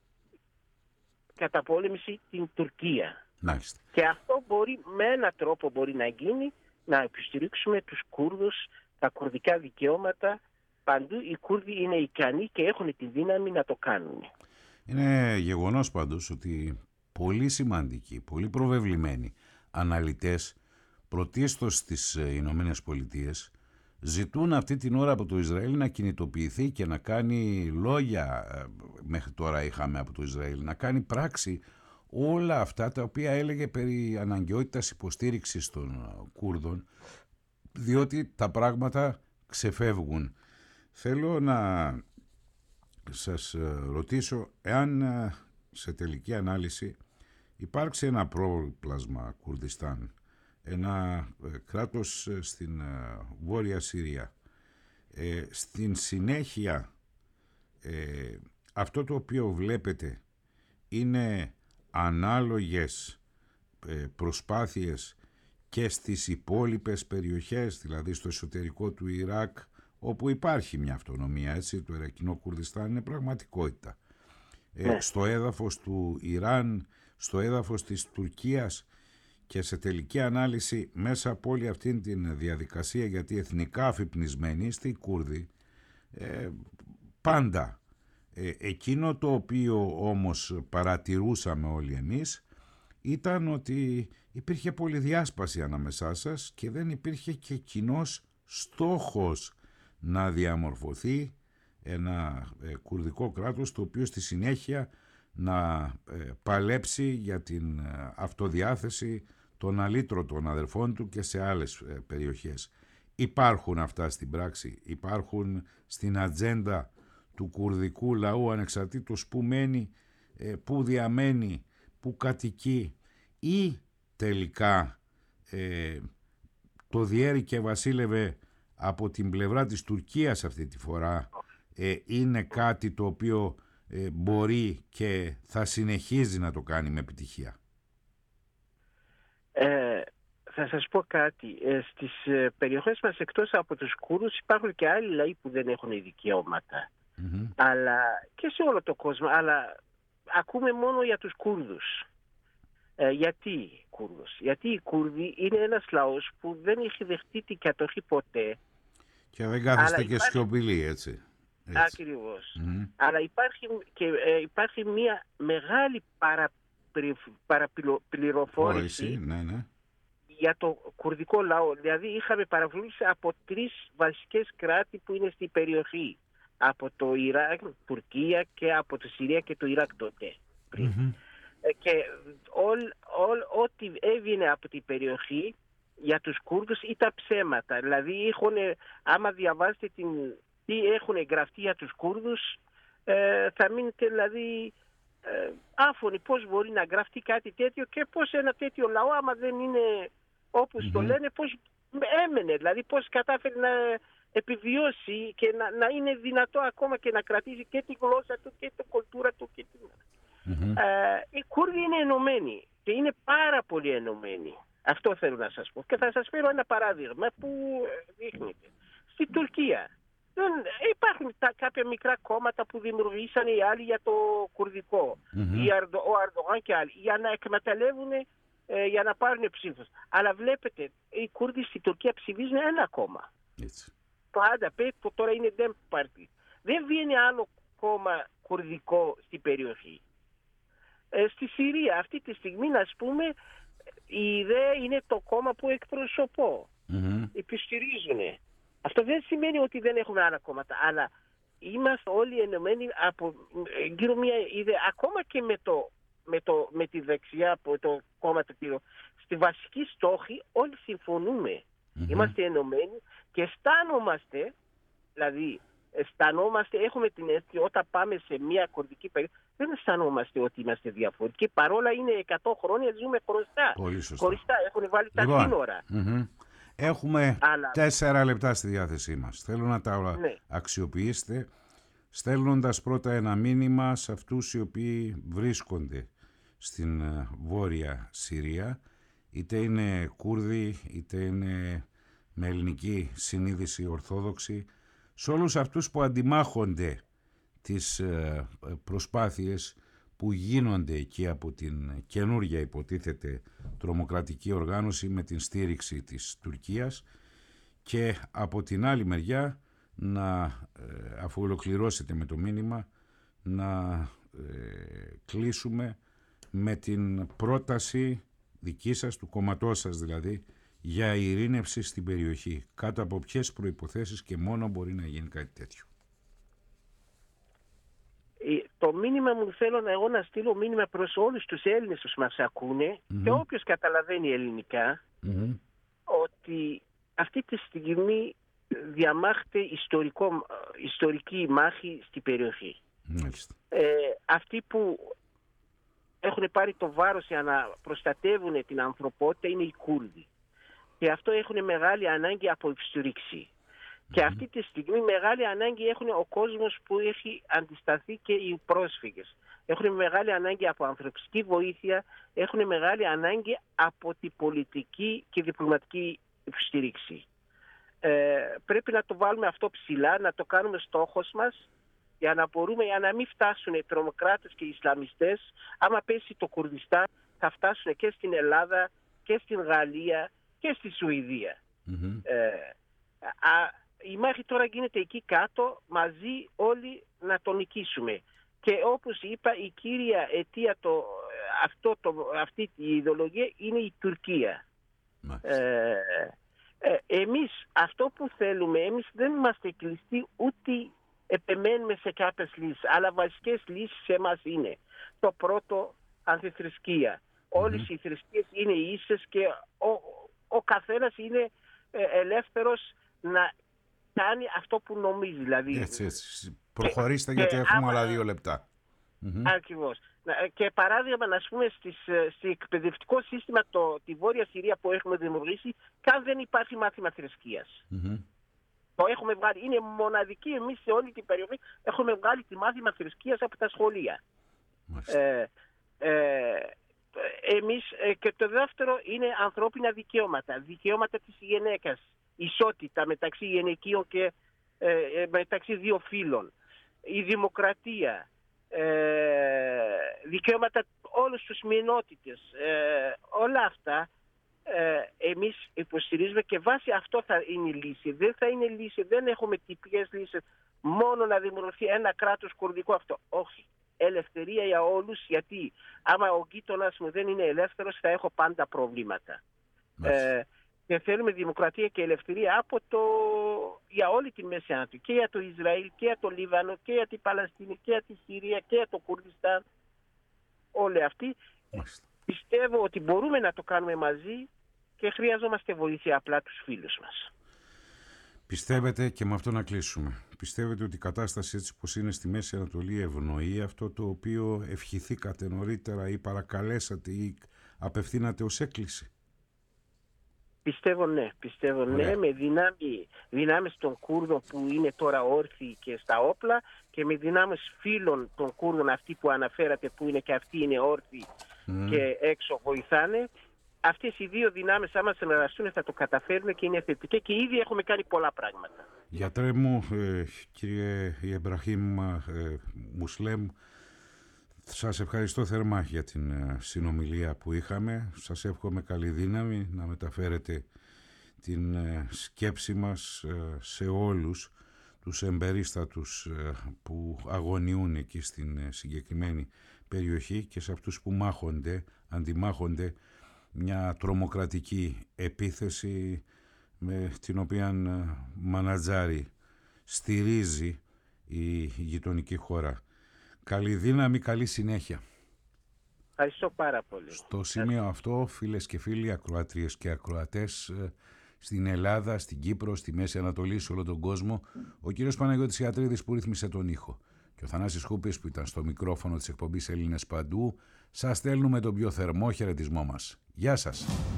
καταπόλεμηση την Τουρκία. Nice. Και αυτό μπορεί, με έναν τρόπο μπορεί να γίνει, να υποστηρίξουμε τους Κούρδους, τα κουρδικά δικαιώματα. Παντού οι Κούρδοι είναι ικανοί και έχουν τη δύναμη να το κάνουν. Είναι γεγονός πάντως ότι πολύ σημαντικοί, πολύ προβεβλημένοι αναλυτές, πρωτίστως στις Ηνωμένες Πολιτείες, ζητούν αυτή την ώρα από το Ισραήλ να κινητοποιηθεί και να κάνει λόγια, μέχρι τώρα είχαμε από το Ισραήλ, να κάνει πράξη όλα αυτά τα οποία έλεγε περί αναγκαιότητας υποστήριξης των Κούρδων, διότι τα πράγματα ξεφεύγουν. Θέλω να σας ρωτήσω εάν σε τελική ανάλυση υπάρξει ένα πρόπλασμα Κουρδιστάν, ένα κράτος στην Βόρεια Συρία. Ε, στην συνέχεια ε, αυτό το οποίο βλέπετε είναι ανάλογες ε, προσπάθειες και στις υπόλοιπες περιοχές, δηλαδή στο εσωτερικό του Ιράκ, όπου υπάρχει μια αυτονομία, έτσι, το Ιρακινό Κουρδιστάν είναι πραγματικότητα. Ε, ναι. Στο έδαφος του Ιράν, στο έδαφος της Τουρκίας και σε τελική ανάλυση μέσα από όλη αυτήν την διαδικασία, γιατί εθνικά αφυπνισμένοι είστε οι Κούρδοι, ε, πάντα. Ε, εκείνο το οποίο όμως παρατηρούσαμε όλοι εμείς ήταν ότι υπήρχε πολυδιάσπαση ανάμεσά σας και δεν υπήρχε και κοινός στόχος να διαμορφωθεί ένα ε, κουρδικό κράτος, το οποίο στη συνέχεια να ε, παλέψει για την ε, αυτοδιάθεση των αλήτρωτων αδερφών του και σε άλλες ε, περιοχές. Υπάρχουν αυτά στην πράξη, υπάρχουν στην ατζέντα του κουρδικού λαού, ανεξαρτήτως που μένει, ε, που διαμένει, που κατοικεί, ή τελικά ε, το διέρη και βασίλευε από την πλευρά της Τουρκίας αυτή τη φορά, ε, είναι κάτι το οποίο ε, μπορεί και θα συνεχίζει να το κάνει με επιτυχία? Ε, θα σας πω κάτι. Ε, στις ε, περιοχές μας, εκτός από τους Κούρδους, υπάρχουν και άλλοι λαοί που δεν έχουν δικαιώματα. Mm-hmm. Αλλά και σε όλο το κόσμο. Αλλά ακούμε μόνο για τους Κούρδους. Ε, γιατί Κούρδους? Γιατί οι Κούρδοι είναι ένας λαός που δεν έχει δεχτεί την κατοχή ποτέ. Και δεν κάθεστε και υπάρχει... σιωπηλοί, έτσι. έτσι. Ακριβώς. Mm-hmm. Αλλά υπάρχει, και, ε, υπάρχει μια μεγάλη παρα, παραπληροφόρηση ναι, ναι. για το κουρδικό λαό. Δηλαδή είχαμε παραβλήσει από τρεις βασικές κράτη που είναι στην περιοχή. Από το Ιράκ, Τουρκία, και από τη Συρία και το Ιράκ τότε. Mm-hmm. Και ό,τι έβγαινε από την περιοχή για τους Κούρδους ήταν ψέματα. Δηλαδή, είχουν, άμα διαβάσετε την, τι έχουν γραφτεί για τους Κούρδους, ε, θα μείνετε δηλαδή ε, άφωνοι πώς μπορεί να γραφτεί κάτι τέτοιο και πώς ένα τέτοιο λαό, άμα δεν είναι όπως mm-hmm. το λένε, πώς έμενε. Δηλαδή, πώς κατάφερε να επιβιώσει και να, να είναι δυνατό ακόμα και να κρατήσει και τη γλώσσα του και την κουλτούρα του. Και την... Mm-hmm. Ε, οι Κούρδοι είναι ενωμένοι και είναι πάρα πολύ ενωμένοι. Αυτό θέλω να σας πω. Και θα σας φέρω ένα παράδειγμα που δείχνεται. Στη Τουρκία δεν, υπάρχουν τα, κάποια μικρά κόμματα που δημιουργήσαν οι άλλοι για το κουρδικό. Mm-hmm. Η Αρδο, ο Αρδογάν και άλλοι. Για να εκμεταλλεύουν, ε, για να πάρουν ψήφους. Αλλά βλέπετε, οι Κούρδοι στη Τουρκία ψηφίζουν ένα κόμμα. Yes. Το ΑΝΤΑΠΕ που τώρα είναι Dem Party. Δεν βγαίνει άλλο κόμμα κουρδικό στην περιοχή. Ε, στη Συρία αυτή τη στιγμή, να πούμε, η ιδέα είναι το κόμμα που εκπροσωπώ. Mm-hmm. Υποστηρίζουν. Αυτό δεν σημαίνει ότι δεν έχουμε άλλα κόμματα, αλλά είμαστε όλοι ενωμένοι από γύρω μια ιδέα. Ακόμα και με, το, με, το, με τη δεξιά, από το κόμμα του κύριο, στη βασική στόχη όλοι συμφωνούμε. Mm-hmm. Είμαστε ενωμένοι και αισθάνομαστε, δηλαδή αισθανόμαστε, έχουμε την αίσθηση όταν πάμε σε μια κουρδική περίοδο, δεν αισθανόμαστε ότι είμαστε διαφορετικοί. Παρόλα είναι εκατό χρόνια, ζούμε χωριστά. Χωριστά, έχουν βάλει λοιπόν, τα σύνορα. Mm-hmm. Έχουμε Αλλά... τέσσερα λεπτά στη διάθεσή μας. Θέλω να τα ναι. αξιοποιήσετε, στέλνοντας πρώτα ένα μήνυμα σε αυτούς οι οποίοι βρίσκονται στην Βόρεια Συρία, είτε είναι Κούρδοι, είτε είναι με ελληνική συνείδηση ορθόδοξη, σε όλους αυτούς που αντιμάχονται τις προσπάθειες που γίνονται εκεί από την καινούργια υποτίθεται τρομοκρατική οργάνωση με την στήριξη της Τουρκίας, και από την άλλη μεριά να, αφού ολοκληρώσετε με το μήνυμα, να ε, κλείσουμε με την πρόταση δική σας, του κομματός σας δηλαδή, για ειρήνευση στην περιοχή. Κάτω από ποιες προϋποθέσεις και μόνο μπορεί να γίνει κάτι τέτοιο? Το μήνυμα μου θέλω να εγώ να στείλω μήνυμα προς όλους τους Έλληνες που μας ακούνε mm-hmm. και όποιος καταλαβαίνει ελληνικά mm-hmm. ότι αυτή τη στιγμή διαμάχεται ιστορικό, ιστορική μάχη στην περιοχή. Mm-hmm. Ε, αυτοί που έχουν πάρει το βάρος για να προστατεύουν την ανθρωπότητα είναι οι Κούρδοι. Και αυτό έχουν μεγάλη ανάγκη από υποστήριξη. Mm-hmm. Και αυτή τη στιγμή μεγάλη ανάγκη έχουν ο κόσμος που έχει αντισταθεί και οι πρόσφυγες. Έχουν μεγάλη ανάγκη από ανθρωπιστική βοήθεια, έχουν μεγάλη ανάγκη από την πολιτική και διπλωματική υποστήριξη. Ε, πρέπει να το βάλουμε αυτό ψηλά, να το κάνουμε στόχος μας, για να μπορούμε, για να μην φτάσουν οι τρομοκράτες και οι Ισλαμιστές. Άμα πέσει το Κουρδιστάν, θα φτάσουν και στην Ελλάδα και στην Γαλλία και στη Σουηδία. Mm-hmm. Ε, α, η μάχη τώρα γίνεται εκεί κάτω, μαζί όλοι να το νικήσουμε. Και όπως είπα, η κύρια αιτία το, αυτό, το, αυτή η ιδεολογία είναι η Τουρκία. Ε, ε, εμείς αυτό που θέλουμε, εμείς δεν είμαστε κλειστοί ούτε επεμένουμε σε κάποιες λύσεις, αλλά βασικές λύσεις σε εμάς είναι το πρώτο, αντιθρησκεία. Mm-hmm. Όλες οι θρησκείες είναι ίσες και ο, ο καθένας είναι ε, ελεύθερος να κάνει αυτό που νομίζει. Δηλαδή. Έτσι, έτσι. Προχωρήστε και, γιατί και, έχουμε άμα, άλλα δύο λεπτά. Ακριβώς. Και παράδειγμα, να πούμε, στο εκπαιδευτικό σύστημα το, τη Βόρεια Συρία που έχουμε δημιουργήσει, καν δεν υπάρχει μάθημα θρησκείας. Mm-hmm. Το έχουμε βγάλει. Είναι μοναδική εμείς σε όλη την περιοχή. Έχουμε βγάλει τη μάθημα θρησκείας από τα σχολεία. Ε, ε, εμείς, ε, και το δεύτερο είναι ανθρώπινα δικαιώματα. Δικαιώματα της γυναίκας. Ισότητα μεταξύ γυναικείων και ε, μεταξύ δύο φύλων. Η δημοκρατία. Ε, δικαιώματα όλους τους μειονότητες. Ε, όλα αυτά ε, εμείς υποστηρίζουμε και βάσει αυτό θα είναι η λύση. Δεν θα είναι λύση, δεν έχουμε τυπικές λύσεις μόνο να δημιουργηθεί ένα κράτος κουρδικό αυτό. Όχι. Ελευθερία για όλους, γιατί άμα ο γείτονας μου δεν είναι ελεύθερος θα έχω πάντα προβλήματα. Ε, και θέλουμε δημοκρατία και ελευθερία από το, για όλη τη Μέση Ανατολή, και για το Ισραήλ και για το Λίβανο και για την Παλαιστίνη και για τη Συρία και για το Κουρδιστάν. Όλοι αυτοί Μάλιστα. πιστεύω ότι μπορούμε να το κάνουμε μαζί και χρειαζόμαστε βοήθεια απλά τους φίλους μας. Πιστεύετε, και με αυτό να κλείσουμε, πιστεύετε ότι η κατάσταση έτσι πως είναι στη Μέση Ανατολή ευνοεί αυτό το οποίο ευχηθήκατε νωρίτερα ή παρακαλέσατε ή απευθύνατε ως έκκληση? Πιστεύω ναι, πιστεύω Ωραία. ναι, με δυνάμει, δυνάμεις των Κούρδων που είναι τώρα όρθιοι και στα όπλα και με δυνάμεις φίλων των Κούρδων αυτοί που αναφέρατε που είναι και αυτοί είναι όρθιοι mm. και έξω βοηθάνε. Αυτές οι δύο δυνάμεις άμα συνεργαστούν θα το καταφέρουν και είναι θετικά και ήδη έχουμε κάνει πολλά πράγματα. Γιατρέ μου, ε, κύριε Ιεμπραχήμ ε, Μουσλέμ, σας ευχαριστώ θερμά για την ε, συνομιλία που είχαμε. Σας εύχομαι καλή δύναμη να μεταφέρετε την ε, σκέψη μας ε, σε όλους τους εμπερίστατους ε, που αγωνιούν εκεί στην ε, συγκεκριμένη περιοχή και σε αυτούς που μάχονται, αντιμάχονται μια τρομοκρατική επίθεση με την οποία μανατζάρει, στηρίζει η γειτονική χώρα. Καλή δύναμη, καλή συνέχεια. Ευχαριστώ πάρα πολύ. Στο σημείο αυτό, φίλες και φίλοι, ακροάτριες και ακροατές, στην Ελλάδα, στην Κύπρο, στη Μέση Ανατολή, σε όλο τον κόσμο, ο κύριος Παναγιώτης Ιατρίδης που ρύθμισε τον ήχο και ο Θανάσης Χούπης που ήταν στο μικρόφωνο της εκπομπής Έλληνες Παντού, σας στέλνουμε τον πιο θερμό χαιρετισμό μας. Γεια σας.